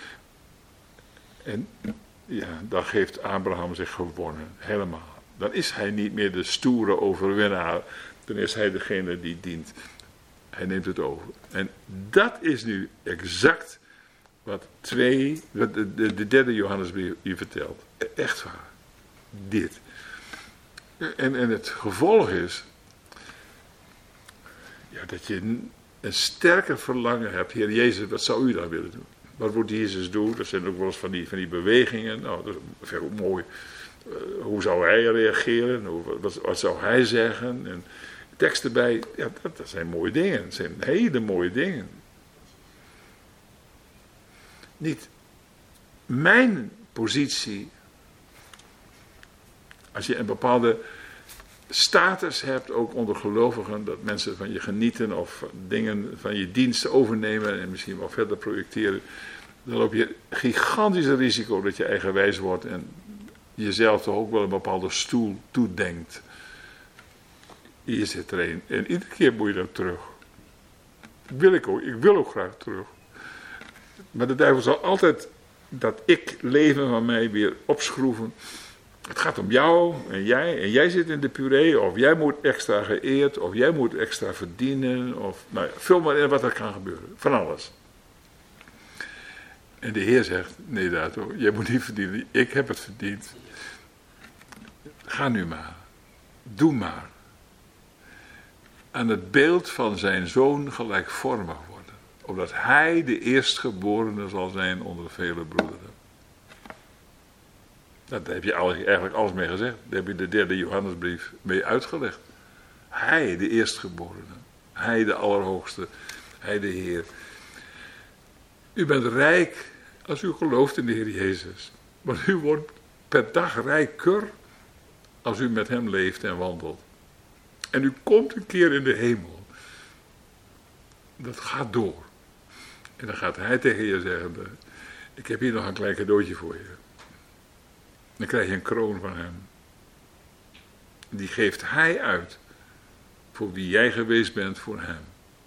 [SPEAKER 1] En ja, dan geeft Abraham zich gewonnen. Helemaal. Dan is hij niet meer de stoere overwinnaar. Dan is hij degene die dient. Hij neemt het over. En dat is nu exact wat twee, de, de, de derde Johannesbrief je vertelt. Echt waar. Dit. En, en het gevolg is, ja, dat je een, een sterker verlangen hebt. Heer Jezus, wat zou u dan willen doen? Wat moet Jezus doen? Dat zijn ook wel eens van die, van die bewegingen. Nou, dat is ook mooi. Uh, hoe zou hij reageren? Hoe, wat, wat zou hij zeggen? En teksten bij, ja, dat, dat zijn mooie dingen. Dat zijn hele mooie dingen. Niet mijn positie, als je een bepaalde status hebt, ook onder gelovigen, dat mensen van je genieten of dingen van je diensten overnemen en misschien wel verder projecteren, dan loop je gigantische risico dat je eigenwijs wordt en jezelf toch ook wel een bepaalde stoel toedenkt. Hier zit er een. En iedere keer moet je dan terug. Wil ik ook. Ik wil ook graag terug. Maar de duivel zal altijd dat ik leven van mij weer opschroeven. Het gaat om jou en jij. En jij zit in de puree. Of jij moet extra geëerd. Of jij moet extra verdienen. Of, nou ja, vul maar in wat er kan gebeuren. Van alles. En de Heer zegt, nee Dato, jij moet niet verdienen. Ik heb het verdiend. Ga nu maar. Doe maar. Aan het beeld van zijn zoon gelijkvormig worden. Opdat hij de eerstgeborene zal zijn onder vele broederen. Nou, daar heb je eigenlijk alles mee gezegd. Daar heb je de derde Johannesbrief mee uitgelegd. Hij de eerstgeborene. Hij de Allerhoogste. Hij de Heer. U bent rijk als u gelooft in de Heer Jezus. Maar u wordt per dag rijker als u met hem leeft en wandelt. En u komt een keer in de hemel. Dat gaat door. En dan gaat hij tegen je zeggen, ik heb hier nog een klein cadeautje voor je. Dan krijg je een kroon van hem. Die geeft hij uit. Voor wie jij geweest bent voor hem.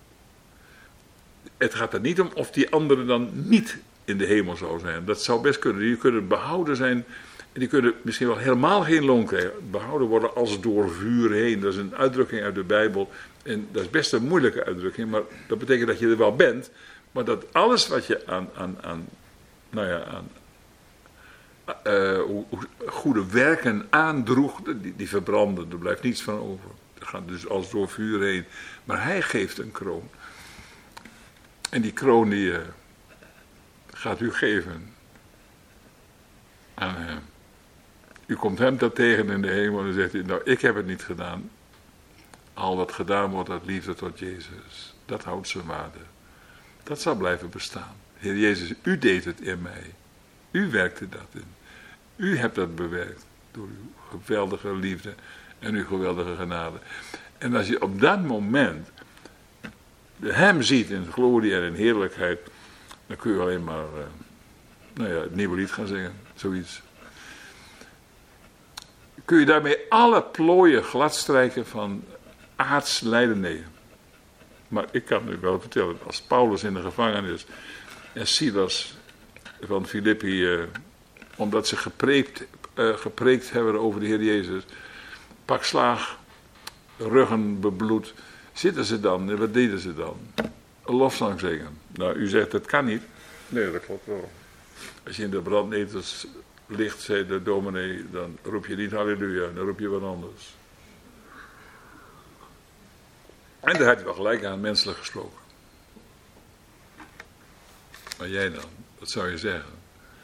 [SPEAKER 1] Het gaat er niet om of die anderen dan niet in de hemel zou zijn. Dat zou best kunnen. Die kunnen behouden zijn. En die kunnen misschien wel helemaal geen loon krijgen. Behouden worden als door vuur heen. Dat is een uitdrukking uit de Bijbel. En dat is best een moeilijke uitdrukking. Maar dat betekent dat je er wel bent. Maar dat alles wat je aan, aan, aan nou ja, aan uh, goede werken aandroeg, die, die verbranden. Er blijft niets van over. Dat gaat dus als door vuur heen. Maar hij geeft een kroon. En die kroon die uh, gaat u geven aan hem. U komt hem daar tegen in de hemel en dan zegt hij, nou ik heb het niet gedaan. Al wat gedaan wordt uit liefde tot Jezus. Dat houdt zijn waarde. Dat zal blijven bestaan. Heer Jezus, u deed het in mij. U werkte dat in. U hebt dat bewerkt door uw geweldige liefde en uw geweldige genade. En als je op dat moment hem ziet in glorie en in heerlijkheid, dan kun je alleen maar uh, nou ja, het nieuwe lied gaan zingen. Zoiets. Kun je daarmee alle plooien gladstrijken van aards lijden? Nee. Maar ik kan u wel vertellen, als Paulus in de gevangenis en Silas van Filippi, uh, omdat ze gepreekt, uh, gepreekt hebben over de Heer Jezus, pak slaag, ruggen bebloed, zitten ze dan, en wat deden ze dan? Een lofzang zingen. Nou, u zegt, dat kan niet. Nee, dat klopt wel. Als je in de brandnetels ligt, zei de dominee, dan roep je niet halleluja, dan roep je wat anders. En daar had hij wel gelijk aan, menselijk gesproken. Maar jij dan, wat zou je zeggen?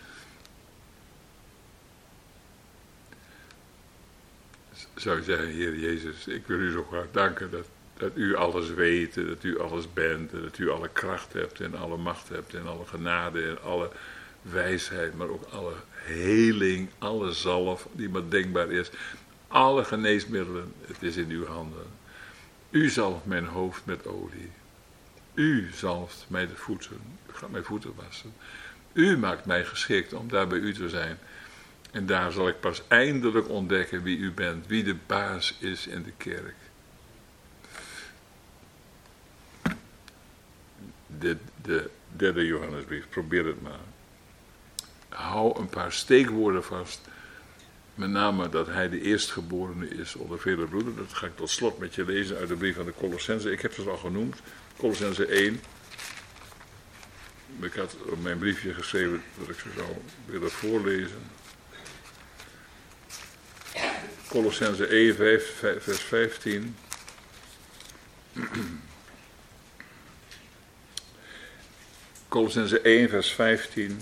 [SPEAKER 1] Zou je zeggen, Heer Jezus, ik wil u zo graag danken dat, dat u alles weet, dat u alles bent, en dat u alle kracht hebt en alle macht hebt en alle genade en alle wijsheid, maar ook alle heling, alle zalf die maar denkbaar is, alle geneesmiddelen, het is in uw handen. U zalft mijn hoofd met olie. U zalft mij de voeten. U gaat mijn voeten wassen. U maakt mij geschikt om daar bij u te zijn. En daar zal ik pas eindelijk ontdekken wie u bent. Wie de baas is in de kerk. De, de derde Johannesbrief. Probeer het maar. Hou een paar steekwoorden vast. Met name dat hij de eerstgeborene is onder vele broederen. Dat ga ik tot slot met je lezen uit de brief aan de Colossenzen. Ik heb ze al genoemd. Colossenzen één. Ik had op mijn briefje geschreven dat ik ze zou willen voorlezen. Colossenzen één, vers vijftien. Colossenzen één, vers vijftien.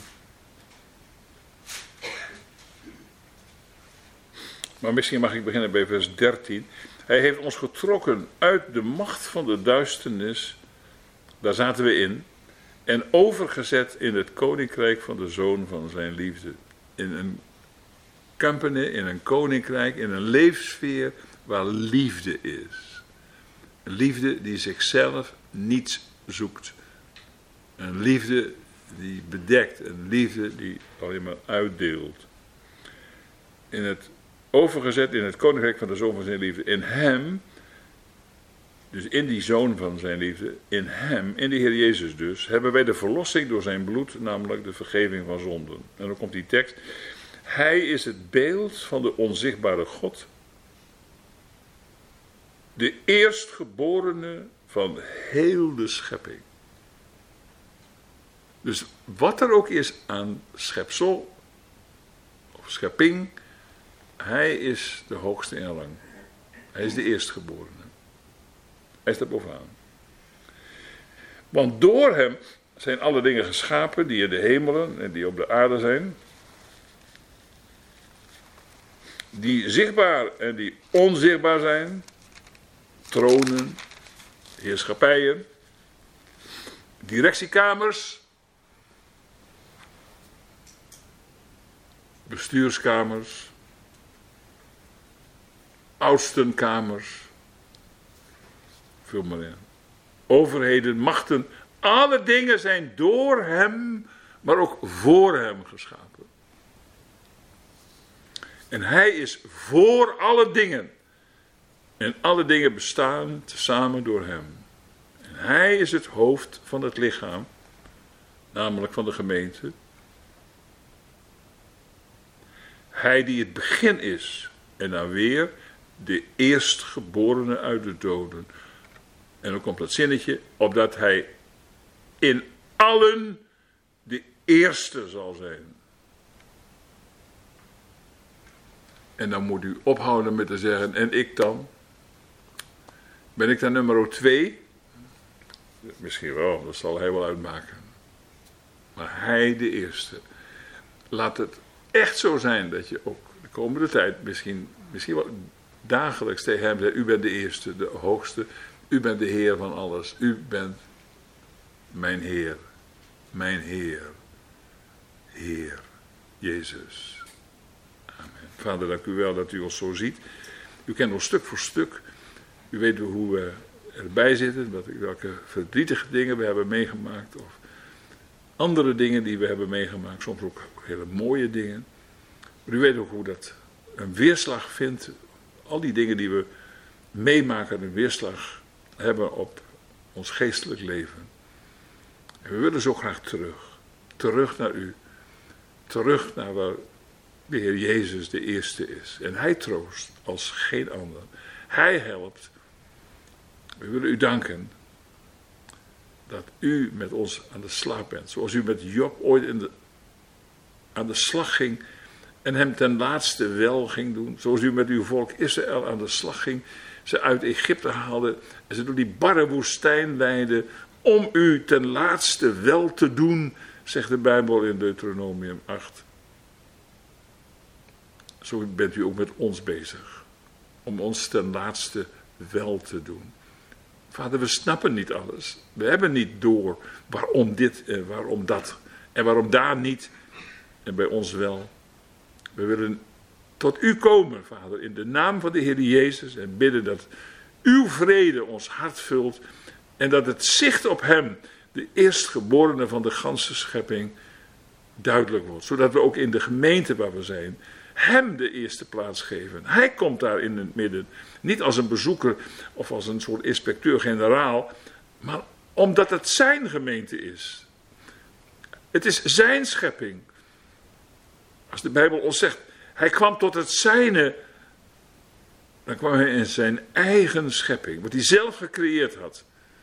[SPEAKER 1] Maar misschien mag ik beginnen bij vers dertien. Hij heeft ons getrokken uit de macht van de duisternis, daar zaten we in, en overgezet in het koninkrijk van de Zoon van zijn liefde. In een company, in een koninkrijk, in een leefsfeer waar liefde is. Een liefde die zichzelf niet zoekt. Een liefde die bedekt, een liefde die alleen maar uitdeelt. In het overgezet in het koninkrijk van de Zoon van zijn liefde. In hem, dus in die Zoon van zijn liefde, in hem, in de Heer Jezus dus, hebben wij de verlossing door zijn bloed, namelijk de vergeving van zonden. En dan komt die tekst. Hij is het beeld van de onzichtbare God, de eerstgeborene van heel de schepping. Dus wat er ook is aan schepsel, of schepping, hij is de hoogste in rang. Hij is de eerstgeborene. Hij is daar bovenaan. Want door hem zijn alle dingen geschapen die in de hemelen en die op de aarde zijn. Die zichtbaar en die onzichtbaar zijn. Tronen, heerschappijen, directiekamers, bestuurskamers, oudstenkamers, vul maar in. Overheden, machten, alle dingen zijn door hem, maar ook voor hem geschapen. En hij is voor alle dingen. En alle dingen bestaan tezamen door hem. En hij is het hoofd van het lichaam, namelijk van de gemeente. Hij die het begin is en dan weer de eerstgeborene uit de doden. En dan komt dat zinnetje, opdat hij in allen de eerste zal zijn. En dan moet u ophouden met te zeggen, en ik dan? Ben ik dan nummer twee? Misschien wel, dat zal hij wel uitmaken. Maar hij de eerste. Laat het echt zo zijn dat je ook de komende tijd misschien, misschien wel dagelijks tegen hem zegt, u bent de eerste, de hoogste, u bent de Heer van alles, u bent mijn Heer, mijn Heer, Heer, Jezus. Amen. Vader, dank u wel dat u ons zo ziet. U kent ons stuk voor stuk. U weet hoe we erbij zitten, wat, welke verdrietige dingen we hebben meegemaakt, of andere dingen die we hebben meegemaakt, soms ook hele mooie dingen. Maar u weet ook hoe dat een weerslag vindt, al die dingen die we meemaken, een weerslag hebben op ons geestelijk leven. En we willen zo graag terug, terug naar u, terug naar waar de Heer Jezus de eerste is. En hij troost als geen ander. Hij helpt. We willen u danken dat u met ons aan de slag bent. Zoals u met Job ooit in de, aan de slag ging en hem ten laatste wel ging doen. Zoals u met uw volk Israël aan de slag ging. Ze uit Egypte haalde en ze door die barre woestijn leidde om u ten laatste wel te doen, zegt de Bijbel in Deuteronomium acht. Zo bent u ook met ons bezig. Om ons ten laatste wel te doen. Vader, we snappen niet alles. We hebben niet door waarom dit en waarom dat. En waarom daar niet. En bij ons wel. We willen tot u komen, Vader, in de naam van de Heer Jezus. En bidden dat uw vrede ons hart vult. En dat het zicht op hem, de eerstgeborene van de ganse schepping, duidelijk wordt. Zodat we ook in de gemeente waar we zijn, hem de eerste plaats geven. Hij komt daar in het midden. Niet als een bezoeker of als een soort inspecteur-generaal. Maar omdat het zijn gemeente is. Het is zijn schepping. Als de Bijbel ons zegt, hij kwam tot het zijne. Dan kwam hij in zijn eigen schepping. Wat hij zelf gecreëerd had.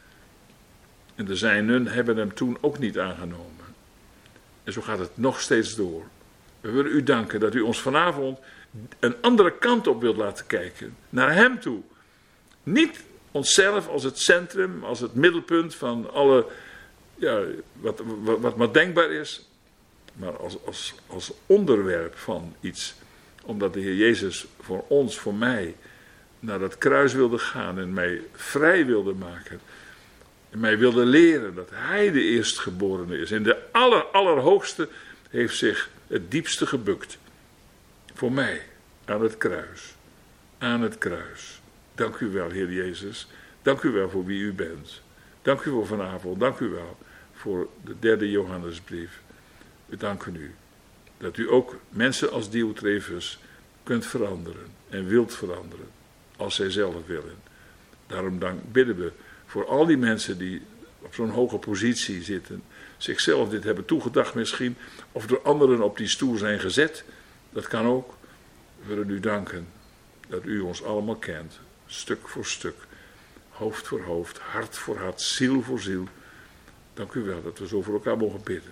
[SPEAKER 1] En de zijnen hebben hem toen ook niet aangenomen. En zo gaat het nog steeds door. We willen u danken dat u ons vanavond een andere kant op wilt laten kijken. Naar hem toe. Niet onszelf als het centrum, als het middelpunt van alle, ja, wat, wat, wat maar denkbaar is. Maar als, als, als onderwerp van iets. Omdat de Heer Jezus voor ons, voor mij, naar dat kruis wilde gaan en mij vrij wilde maken. En mij wilde leren dat hij de eerstgeborene is. En de aller, allerhoogste heeft zich het diepste gebukt. Voor mij, aan het kruis. Aan het kruis. Dank u wel, Heer Jezus. Dank u wel voor wie u bent. Dank u voor vanavond. Dank u wel voor de derde Johannesbrief. We danken u dat u ook mensen als Diotrefus kunt veranderen en wilt veranderen. Als zij zelf willen. Daarom dank, bidden we voor al die mensen die op zo'n hoge positie zitten, zichzelf dit hebben toegedacht misschien, of door anderen op die stoel zijn gezet. Dat kan ook. We willen u danken dat u ons allemaal kent, stuk voor stuk, hoofd voor hoofd, hart voor hart, ziel voor ziel. Dank u wel dat we zo voor elkaar mogen bidden.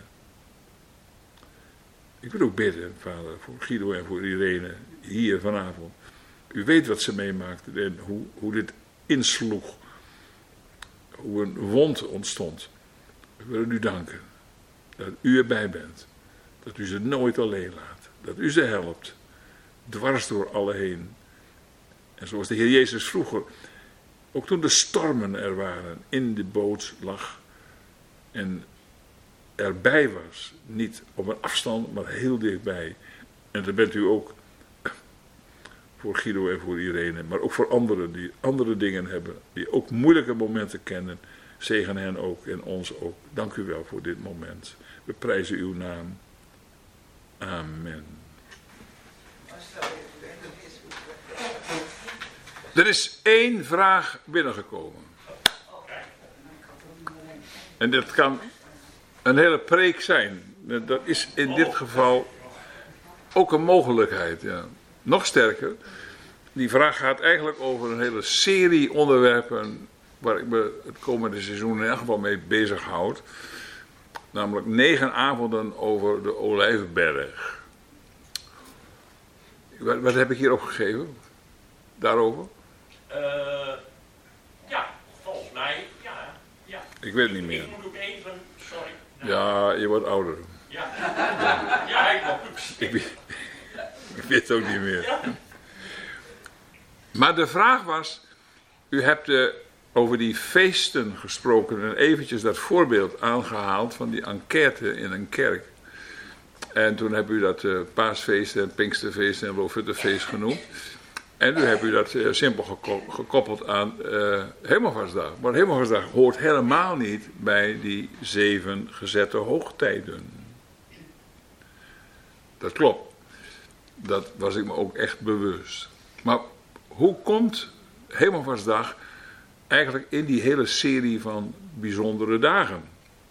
[SPEAKER 1] Ik wil ook bidden, Vader, voor Guido en voor Irene hier vanavond. U weet wat ze meemaakten en hoe, hoe dit insloeg. Hoe een wond ontstond. We willen u danken dat u erbij bent. Dat u ze nooit alleen laat. Dat u ze helpt. Dwars door alle heen. En zoals de Heer Jezus vroeger, ook toen de stormen er waren, in de boot lag en erbij was. Niet op een afstand, maar heel dichtbij. En dat bent u ook voor Guido en voor Irene, maar ook voor anderen die andere dingen hebben, die ook moeilijke momenten kennen. Zegen hen ook en ons ook. Dank u wel voor dit moment. We prijzen uw naam. Amen. Er is één vraag binnengekomen. En dat kan een hele preek zijn. Dat is in dit geval ook een mogelijkheid. Ja. Nog sterker, die vraag gaat eigenlijk over een hele serie onderwerpen waar ik me het komende seizoen in elk geval mee bezighoud. Namelijk negen avonden over de Olijfberg. Wat, wat heb ik hier opgegeven? Daarover?
[SPEAKER 2] Uh, ja, volgens mij, ja, ja.
[SPEAKER 1] Ik weet het niet meer.
[SPEAKER 2] Ik moet ook even, sorry.
[SPEAKER 1] Ja, je wordt ouder.
[SPEAKER 2] Ja, ja, ja ik ook.
[SPEAKER 1] Ik weet, ik weet het ook niet meer. Ja. Maar de vraag was, u hebt uh, over die feesten gesproken en eventjes dat voorbeeld aangehaald van die enquête in een kerk. En toen hebt u dat uh, paasfeest en pinksterfeest en loofhuttenfeest genoemd. En nu hebt u dat uh, simpel geko- gekoppeld aan uh, Hemelvaartsdag. Maar Hemelvaartsdag hoort helemaal niet bij die zeven gezette hoogtijden. Dat klopt. Dat was ik me ook echt bewust. Maar hoe komt Hemelvaartsdag eigenlijk in die hele serie van bijzondere dagen?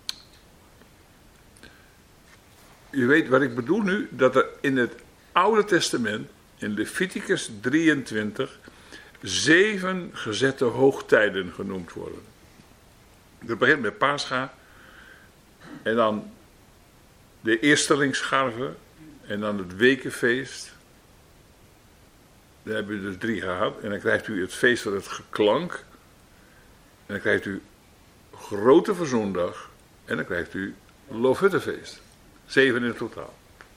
[SPEAKER 1] U weet wat ik bedoel nu, dat er in het Oude Testament, in Leviticus drieëntwintig, zeven gezette hoogtijden genoemd worden. Dat begint met Pascha, en dan de eerstelingsscharven, en dan het wekenfeest. Daar hebben we dus drie gehad. En dan krijgt u het feest van het geklank. En dan krijgt u Grote Verzoendag. En dan krijgt u Loofhuttenfeest. Zeven in totaal.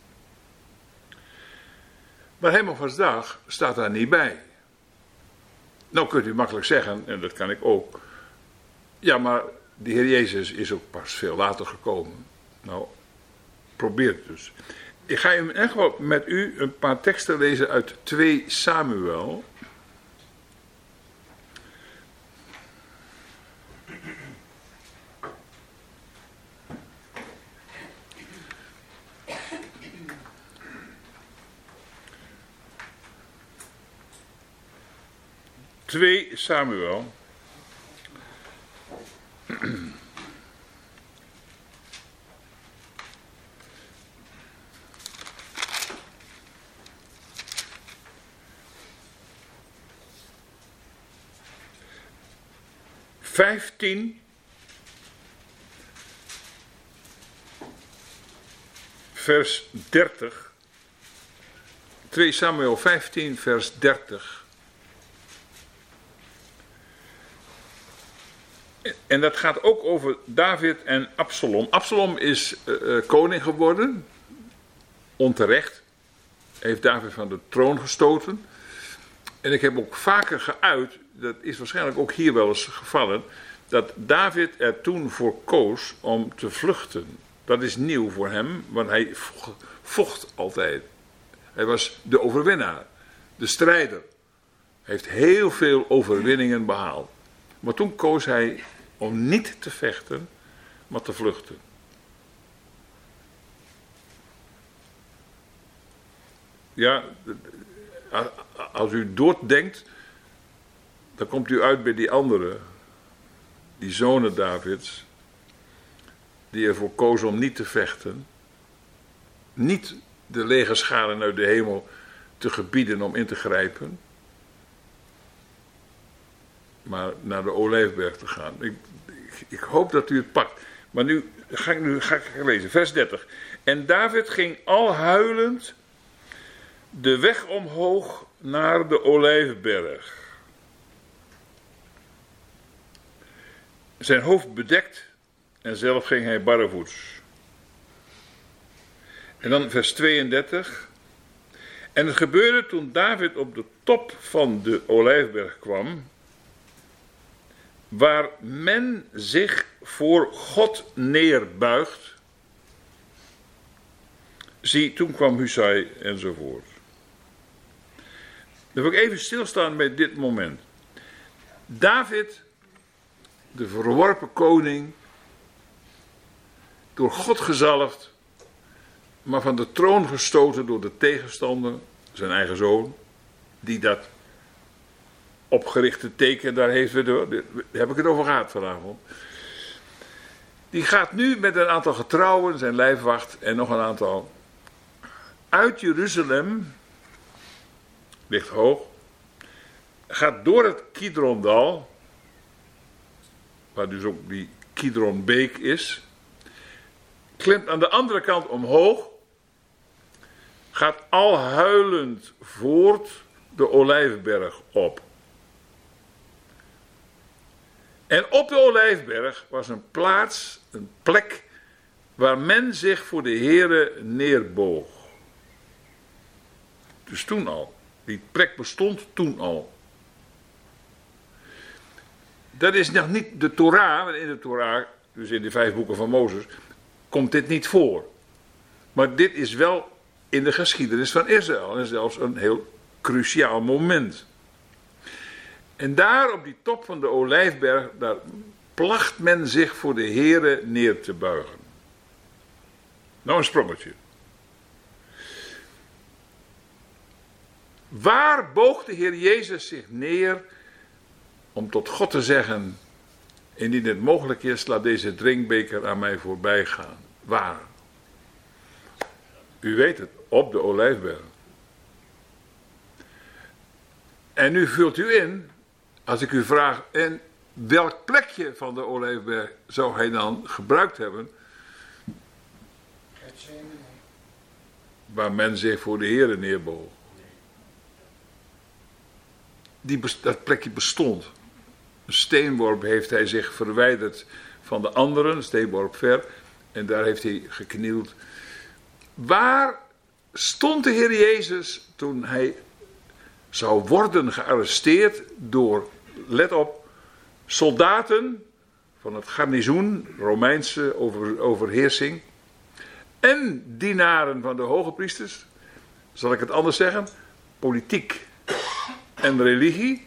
[SPEAKER 1] Maar Hemelvaartsdag staat daar niet bij. Nou kunt u makkelijk zeggen, en dat kan ik ook. Ja, maar de Heer Jezus is ook pas veel later gekomen. Nou, probeer het dus. Ik ga in echt wel met u een paar teksten lezen uit twee Samuel. twee Samuel. vijftien, vers dertig. twee Samuel vijftien, vers dertig. En dat gaat ook over David en Absalom. Absalom is uh, koning geworden, onterecht. Heeft David van de troon gestoten. En ik heb ook vaker geuit, dat is waarschijnlijk ook hier wel eens gevallen, dat David er toen voor koos om te vluchten. Dat is nieuw voor hem, want hij vocht altijd. Hij was de overwinnaar, de strijder. Hij heeft heel veel overwinningen behaald. Maar toen koos hij om niet te vechten, maar te vluchten. Ja, als u doordenkt, dan komt u uit bij die andere, die zonen Davids, die ervoor kozen om niet te vechten, niet de legerscharen uit de hemel te gebieden om in te grijpen, maar naar de Olijfberg te gaan. Ik, ik, ik hoop dat u het pakt. Maar nu ga ik, nu ga ik lezen, vers dertig. En David ging al huilend de weg omhoog naar de Olijfberg. Zijn hoofd bedekt en zelf ging hij barrevoets. En dan vers tweeëndertig. En het gebeurde toen David op de top van de Olijfberg kwam, waar men zich voor God neerbuigt. Zie, toen kwam Husai enzovoort. Dan wil ik even stilstaan bij dit moment. David, de verworpen koning, door God gezalfd, maar van de troon gestoten door de tegenstander, zijn eigen zoon, die dat opgerichte teken, daar, heeft we door, daar heb ik het over gehad vanavond. Die gaat nu met een aantal getrouwen, zijn lijfwacht en nog een aantal, uit Jeruzalem, ligt hoog, gaat door het Kidrondal, waar dus ook die Kidronbeek is, klimt aan de andere kant omhoog, gaat al huilend voort de Olijfberg op. En op de Olijfberg was een plaats, een plek, waar men zich voor de Heere neerboog. Dus toen al. Die plek bestond toen al. Dat is nog niet de Torah, want in de Torah, dus in de vijf boeken van Mozes, komt dit niet voor. Maar dit is wel in de geschiedenis van Israël en zelfs een heel cruciaal moment. En daar op die top van de Olijfberg, daar placht men zich voor de Heere neer te buigen. Nou een sprongetje. Waar boog de Heer Jezus zich neer om tot God te zeggen, indien het mogelijk is, laat deze drinkbeker aan mij voorbij gaan. Waar? U weet het, op de Olijfberg. En nu vult u in, als ik u vraag, en welk plekje van de Olijfberg zou hij dan gebruikt hebben? Waar men zich voor de Heere neerboog. Die, dat plekje bestond. Een steenworp heeft hij zich verwijderd van de anderen, een steenworp ver, en daar heeft hij geknield. Waar stond de Heer Jezus toen hij zou worden gearresteerd door, let op, soldaten van het garnizoen, Romeinse over, overheersing, en dienaren van de hoge priesters, zal ik het anders zeggen, politiek en religie,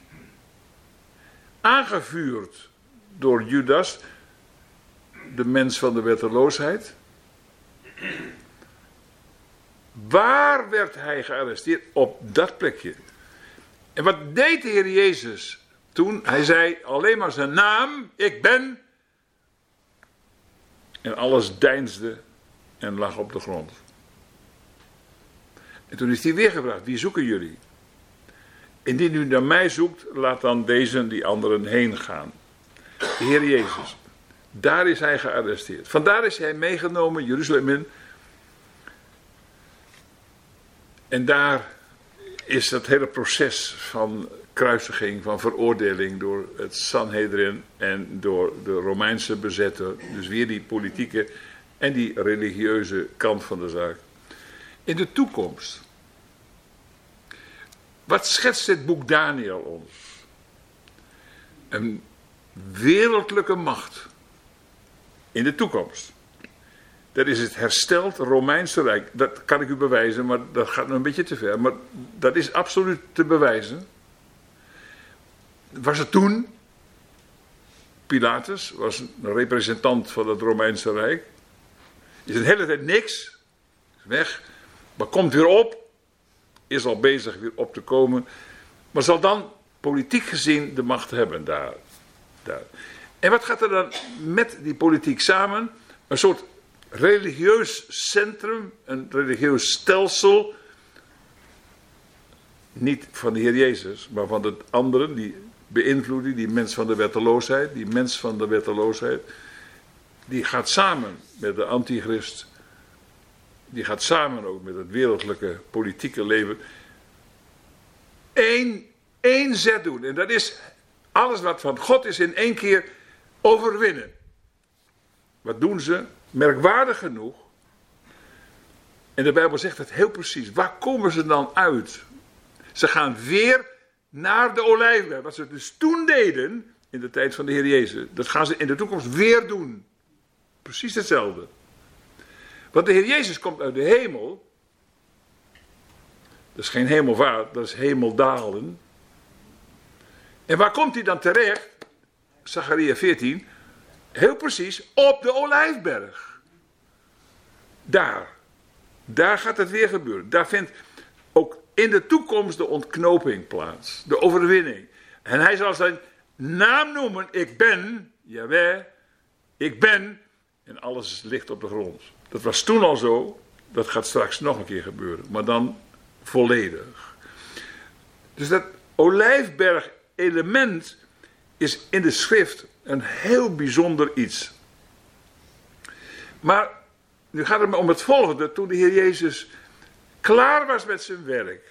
[SPEAKER 1] aangevuurd door Judas, de mens van de wetteloosheid. Waar werd hij gearresteerd? Op dat plekje. En wat deed de Heer Jezus toen? Hij zei alleen maar zijn naam, ik ben. En alles deinsde en lag op de grond. En toen is hij weer gevraagd, wie zoeken jullie? Indien u naar mij zoekt, laat dan deze die anderen heen gaan. De Heer Jezus. Daar is hij gearresteerd. Vandaar is hij meegenomen Jeruzalem in. En daar is dat hele proces van kruisiging, van veroordeling door het Sanhedrin en door de Romeinse bezetter. Dus weer die politieke en die religieuze kant van de zaak. In de toekomst. Wat schetst dit boek Daniel ons? Een wereldlijke macht. In de toekomst. Dat is het hersteld Romeinse Rijk. Dat kan ik u bewijzen, maar dat gaat nog een beetje te ver. Maar dat is absoluut te bewijzen. Was het toen? Pilatus was een representant van het Romeinse Rijk. Is een hele tijd niks. Is weg. Maar komt weer op. Is al bezig weer op te komen. Maar zal dan politiek gezien de macht hebben daar. daar. En wat gaat er dan met die politiek samen? Een soort religieus centrum, een religieus stelsel. Niet van de Heer Jezus, maar van de anderen die beïnvloeden, die mens van de wetteloosheid. Die mens van de wetteloosheid, die gaat samen met de antichrist. Die gaat samen ook met het wereldlijke politieke leven. Eén, één zet doen. En dat is alles wat van God is in één keer overwinnen. Wat doen ze? Merkwaardig genoeg. En de Bijbel zegt het heel precies. Waar komen ze dan uit? Ze gaan weer naar de Olijfberg. Wat ze dus toen deden, in de tijd van de Heer Jezus, dat gaan ze in de toekomst weer doen. Precies hetzelfde. Want de Heer Jezus komt uit de hemel. Dat is geen hemelvaart, dat is hemeldalen. En waar komt hij dan terecht? Zacharia veertien. Heel precies, op de Olijfberg. Daar. Daar gaat het weer gebeuren. Daar vindt ook in de toekomst de ontknoping plaats, de overwinning. En hij zal zijn naam noemen, ik ben, Jahweh, ik ben, en alles ligt op de grond. Dat was toen al zo, dat gaat straks nog een keer gebeuren, maar dan volledig. Dus dat olijfberg element is in de schrift een heel bijzonder iets. Maar nu gaat het me om het volgende. Toen de Heer Jezus klaar was met zijn werk.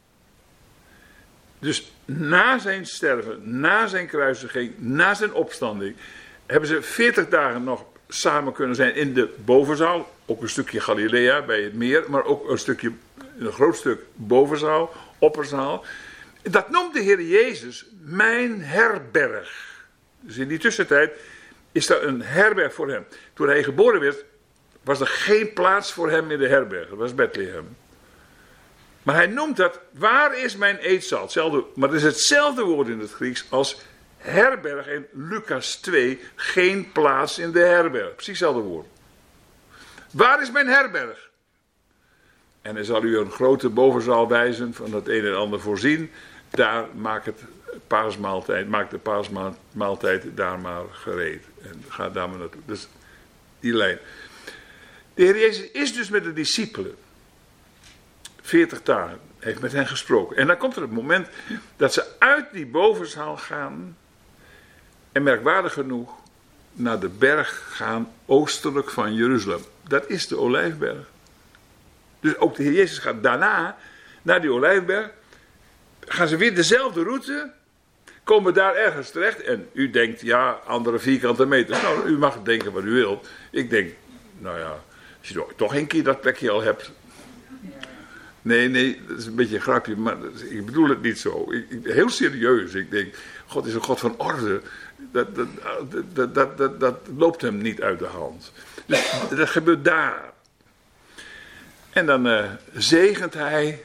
[SPEAKER 1] Dus na zijn sterven, na zijn kruisiging, na zijn opstanding, hebben ze veertig dagen nog samen kunnen zijn in de bovenzaal. Ook een stukje Galilea bij het meer, maar ook een stukje, een groot stuk bovenzaal, opperzaal. Dat noemt de Heer Jezus mijn herberg. Dus in die tussentijd is er een herberg voor hem. Toen hij geboren werd, was er geen plaats voor hem in de herberg. Dat was Bethlehem. Maar hij noemt dat, waar is mijn eetzaal? Hetzelfde, maar het is hetzelfde woord in het Grieks als herberg in Lucas twee. Geen plaats in de herberg. Precies hetzelfde woord. Waar is mijn herberg? En hij zal u een grote bovenzaal wijzen, van het een en ander voorzien. Daar maak het paasmaaltijd, maak de paasmaaltijd daar maar gereed. En ga daar maar naartoe. Dus die lijn. De Heer Jezus is dus met de discipelen. veertig dagen. Heeft met hen gesproken. En dan komt er het moment dat ze uit die bovenzaal gaan. En merkwaardig genoeg naar de berg gaan oostelijk van Jeruzalem. Dat is de Olijfberg. Dus ook de Heer Jezus gaat daarna naar die Olijfberg. Gaan ze weer dezelfde route. Komen daar ergens terecht. En u denkt, ja, andere vierkante meters. Nou, u mag denken wat u wilt. Ik denk, nou ja, als je toch een keer dat plekje al hebt. Nee, nee, dat is een beetje een grapje. Maar ik bedoel het niet zo. Ik, ik, heel serieus. Ik denk, God is een God van orde. Dat, dat, dat, dat, dat, dat loopt hem niet uit de hand. Dus dat gebeurt daar. En dan uh, zegent hij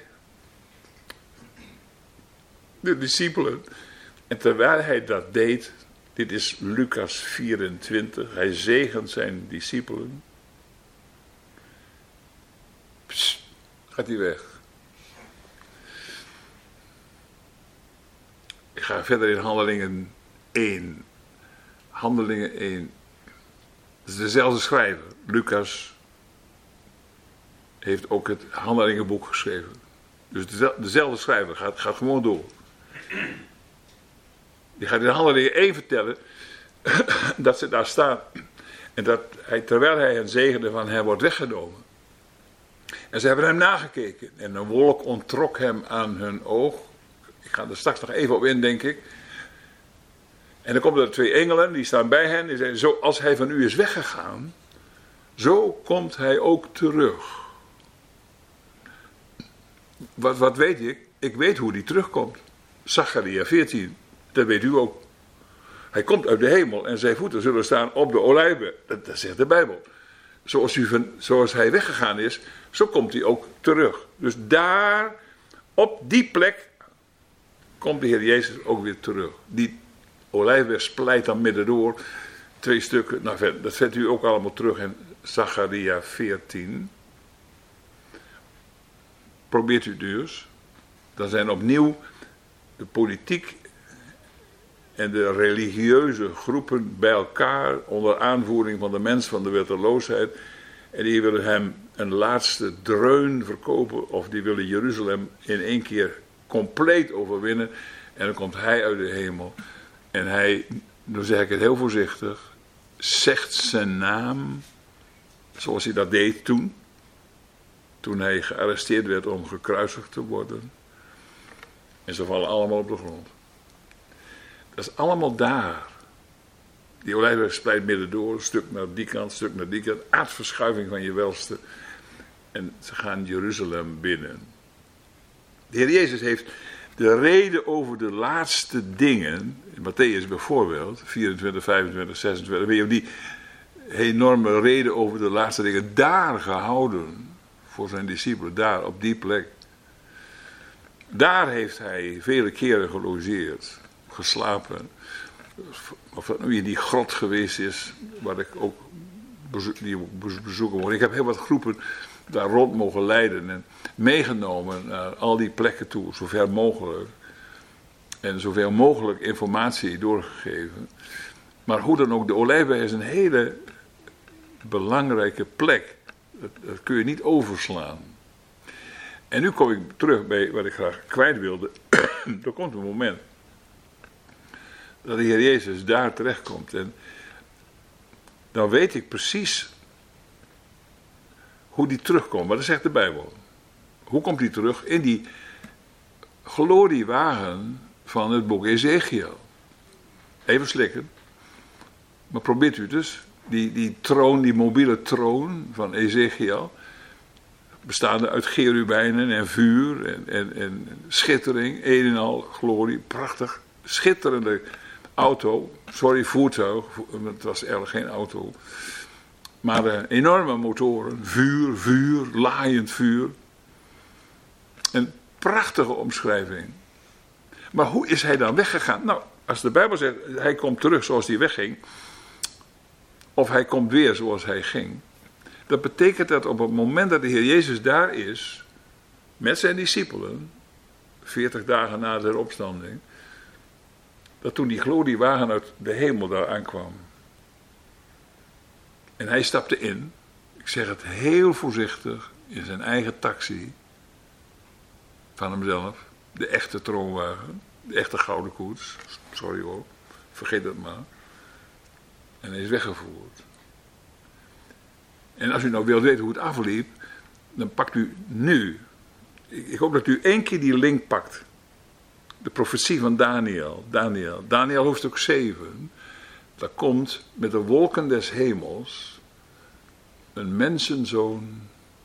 [SPEAKER 1] de discipelen. En terwijl hij dat deed, dit is Lucas vierentwintig, hij zegent zijn discipelen. Psst, gaat hij weg. Ik ga verder in Handelingen één. Handelingen één. Dat is dezelfde schrijver. Lucas heeft ook het Handelingenboek geschreven. Dus dezelfde schrijver gaat, gaat gewoon door. Die gaat in Handelingen één vertellen dat ze daar staan. En dat hij, terwijl hij hen zegende, van hem wordt weggenomen. En ze hebben hem nagekeken. En een wolk onttrok hem aan hun oog. Ik ga er straks nog even op in, denk ik. En dan komen er twee engelen, die staan bij hen. Die zeggen, zoals hij van u is weggegaan, zo komt hij ook terug. Wat, wat weet ik? Ik weet hoe die terugkomt. Zacharia veertien, dat weet u ook. Hij komt uit de hemel en zijn voeten zullen staan op de olijfberg. Dat, dat zegt de Bijbel. Zoals, u van, zoals hij weggegaan is, zo komt hij ook terug. Dus daar, op die plek, komt de Heer Jezus ook weer terug. Die olijfberg splijt dan midden door. Twee stukken, nou, dat zet u ook allemaal terug in Zacharia veertien. Probeert u dus. Dan zijn opnieuw de politiek en de religieuze groepen bij elkaar onder aanvoering van de mens van de wetteloosheid. En die willen hem een laatste dreun verkopen of die willen Jeruzalem in één keer compleet overwinnen. En dan komt hij uit de hemel en hij, dan zeg ik het heel voorzichtig, zegt zijn naam zoals hij dat deed toen. Toen hij gearresteerd werd om gekruisigd te worden. En ze vallen allemaal op de grond. Dat is allemaal daar. Die olijfberg splijt midden door, een stuk naar die kant, een stuk naar die kant. Aardverschuiving van je welste. En ze gaan Jeruzalem binnen. De Heer Jezus heeft de reden over de laatste dingen, in Matthäus bijvoorbeeld, vierentwintig, vijfentwintig, zesentwintig, weet je, die enorme reden over de laatste dingen daar gehouden. Voor zijn discipelen, daar, op die plek. Daar heeft hij vele keren gelogeerd, geslapen. Of dat nu in die grot geweest is, waar ik ook die bezoeken worden. Ik heb heel wat groepen daar rond mogen leiden en meegenomen naar al die plekken toe, zover mogelijk. En zoveel mogelijk informatie doorgegeven. Maar hoe dan ook, de Olijfberg is een hele belangrijke plek. Dat, dat kun je niet overslaan. En nu kom ik terug bij wat ik graag kwijt wilde. Er komt een moment dat de Heer Jezus daar terechtkomt. En dan weet ik precies hoe die terugkomt. Maar dat zegt de Bijbel. Hoe komt die terug? In die gloriewagen van het boek Ezechiel. Even slikken. Maar probeert u dus. Die, die troon, die mobiele troon van Ezechiel. Bestaande uit cherubijnen en vuur en, en, en schittering. Een en al glorie. Prachtig. Schitterende auto. Sorry, voertuig. Het was eigenlijk geen auto. Maar uh, enorme motoren. Vuur, vuur, laaiend vuur. Een prachtige omschrijving. Maar hoe is hij dan weggegaan? Nou, als de Bijbel zegt, hij komt terug zoals hij wegging. Of hij komt weer zoals hij ging. Dat betekent dat op het moment dat de Heer Jezus daar is, met zijn discipelen, veertig dagen na de opstanding, dat toen die gloriewagen uit de hemel daar aankwam. En hij stapte in, ik zeg het heel voorzichtig, in zijn eigen taxi, van hemzelf, de echte troonwagen, de echte gouden koets, sorry hoor, vergeet dat maar. En hij is weggevoerd. En als u nou wilt weten hoe het afliep, dan pakt u nu, ik hoop dat u één keer die link pakt, de profetie van Daniel, Daniel, Daniel hoofdstuk zeven, daar komt met de wolken des hemels een mensenzoon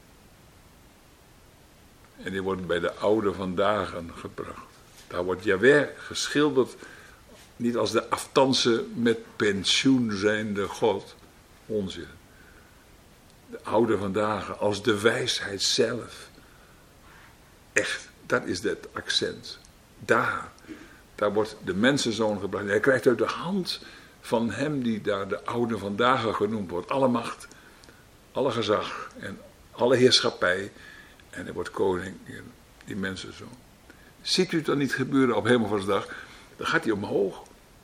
[SPEAKER 1] en die wordt bij de oude van dagen gebracht. Daar wordt Jahweh geschilderd, niet als de aftanse met pensioen zijnde God, onzin. De oude van dagen, als de wijsheid zelf. Echt, dat is het accent. Daar, daar wordt de mensenzoon gebracht. Hij krijgt uit de hand van hem die daar de oude van dagen genoemd wordt, alle macht, alle gezag en alle heerschappij. En hij wordt koning, die mensenzoon. Ziet u het dan niet gebeuren op Hemelvaartsdag? Dan gaat hij omhoog.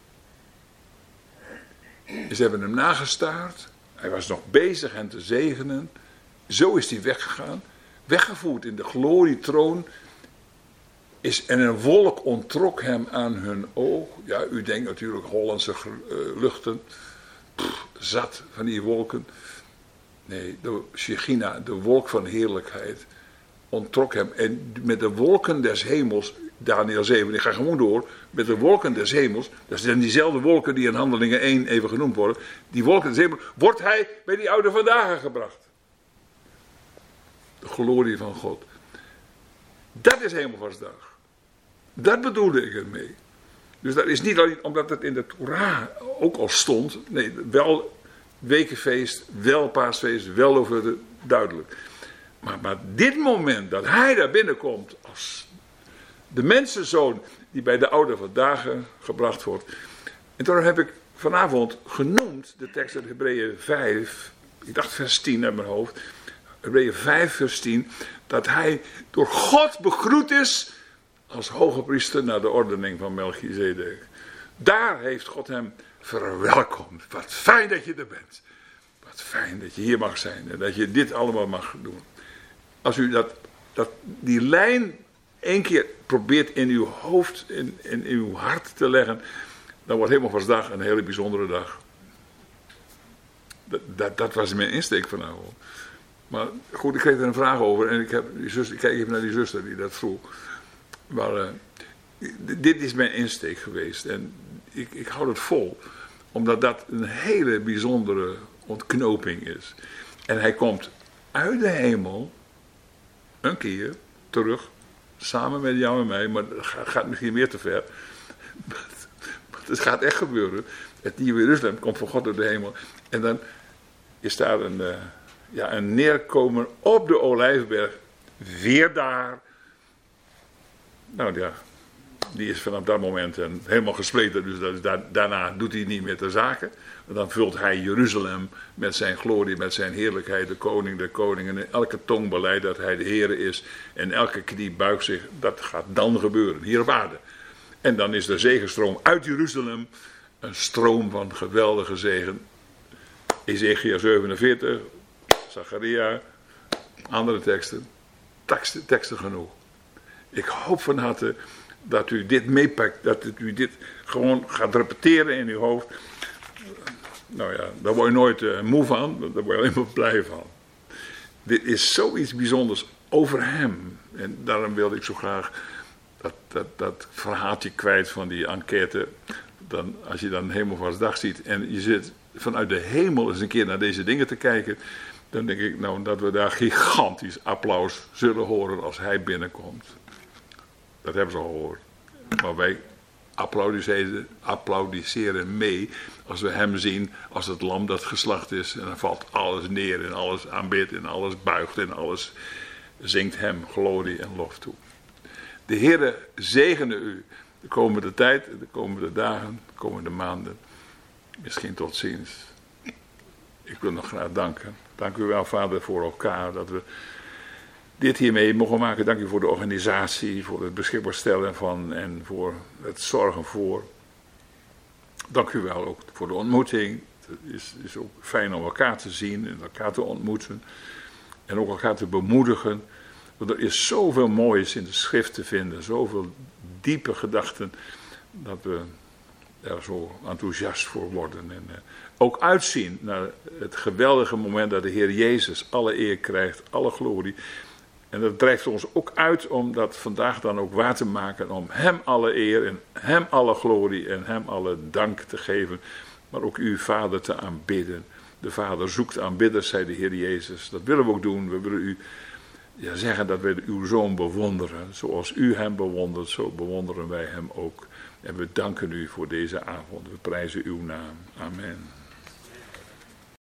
[SPEAKER 1] Ze hebben hem nagestaard. Hij was nog bezig hen te zegenen. Zo is hij weggegaan. Weggevoerd in de glorietroon. Is, en een wolk onttrok hem aan hun oog. Ja, u denkt natuurlijk Hollandse uh, luchten. Pff, zat van die wolken. Nee, de Shechina, de wolk van heerlijkheid, onttrok hem. En met de wolken des hemels, Daniel zeven, ik ga gewoon door. Met de wolken des hemels, dat zijn diezelfde wolken die in Handelingen één even genoemd worden. Die wolken des hemels, wordt hij bij die oude vandaag gebracht. De glorie van God. Dat is Hemelvaartsdag. Dat bedoelde ik ermee. Dus dat is niet alleen omdat het in de Torah ook al stond. Nee, wel wekenfeest, wel paasfeest, wel over duidelijk. Maar, maar dit moment dat hij daar binnenkomt als de mensenzoon die bij de oude van dagen gebracht wordt. En daarom heb ik vanavond genoemd de tekst uit Hebreeën vijf, ik dacht vers tien uit mijn hoofd. Hebreeën vijf vers tien, dat hij door God begroet is als hoge priester naar de ordening van Melchizedek. Daar heeft God hem verwelkomd. Wat fijn dat je er bent. Wat fijn dat je hier mag zijn en dat je dit allemaal mag doen. Als u dat, dat, die lijn één keer probeert in uw hoofd, in, in uw hart te leggen, dan wordt Hemelvaartsdag een hele bijzondere dag. Dat, dat, dat was mijn insteek vanavond. Maar goed, ik kreeg er een vraag over en ik, heb die zuster, ik kijk even naar die zuster die dat vroeg. Maar uh, dit is mijn insteek geweest en ik, ik hou het vol. Omdat dat een hele bijzondere ontknoping is. En hij komt uit de hemel een keer terug, samen met jou en mij, maar dat gaat, gaat misschien meer te ver. Maar het gaat echt gebeuren. Het nieuwe Jeruzalem komt van God uit de hemel. En dan is daar een, uh, ja, een neerkomen op de Olijfberg. Weer daar. Nou ja, die is vanaf dat moment helemaal gespleten. Dus dat is da- daarna doet hij niet meer de zaken. Dan vult hij Jeruzalem met zijn glorie, met zijn heerlijkheid, de koning der koningen. En elke tong beleidt dat hij de Heer is. En elke knie buigt zich. Dat gaat dan gebeuren, hier op aarde. En dan is de zegenstroom uit Jeruzalem een stroom van geweldige zegen. Ezekiel zevenenveertig, Zacharia, andere teksten. Teksten, teksten genoeg. Ik hoop van harte dat u dit meepakt, dat u dit gewoon gaat repeteren in uw hoofd. Nou ja, daar word je nooit uh, moe van, daar word je alleen maar blij van. Dit is zoiets bijzonders over hem. En daarom wilde ik zo graag dat, dat, dat verhaaltje kwijt van die enquête. Dan, als je dan Hemelvaartsdag ziet en je zit vanuit de hemel eens een keer naar deze dingen te kijken, dan denk ik nou dat we daar gigantisch applaus zullen horen als hij binnenkomt. Dat hebben ze al gehoord. Maar wij applaudisseren, applaudisseren mee als we hem zien als het lam dat geslacht is. En dan valt alles neer en alles aanbidt en alles buigt en alles zingt hem glorie en lof toe. De Heere zegene u de komende tijd, de komende dagen, de komende maanden. Misschien tot ziens. Ik wil nog graag danken. Dank u wel, Vader, voor elkaar dat we dit hiermee mogen maken. Dank u voor de organisatie, voor het beschikbaar stellen van en voor het zorgen voor. Dank u wel ook voor de ontmoeting. Het is, is ook fijn om elkaar te zien en elkaar te ontmoeten. En ook elkaar te bemoedigen. Want er is zoveel moois in de schrift te vinden. Zoveel diepe gedachten. Dat we er zo enthousiast voor worden. En uh, ook uitzien naar het geweldige moment dat de Heer Jezus alle eer krijgt. Alle glorie. En dat drijft ons ook uit om dat vandaag dan ook waar te maken. Om hem alle eer en hem alle glorie en hem alle dank te geven. Maar ook uw Vader te aanbidden. De Vader zoekt aanbidders, zei de Heer Jezus. Dat willen we ook doen. We willen u ja, zeggen dat we uw Zoon bewonderen. Zoals u hem bewondert, zo bewonderen wij hem ook. En we danken u voor deze avond. We prijzen uw naam. Amen.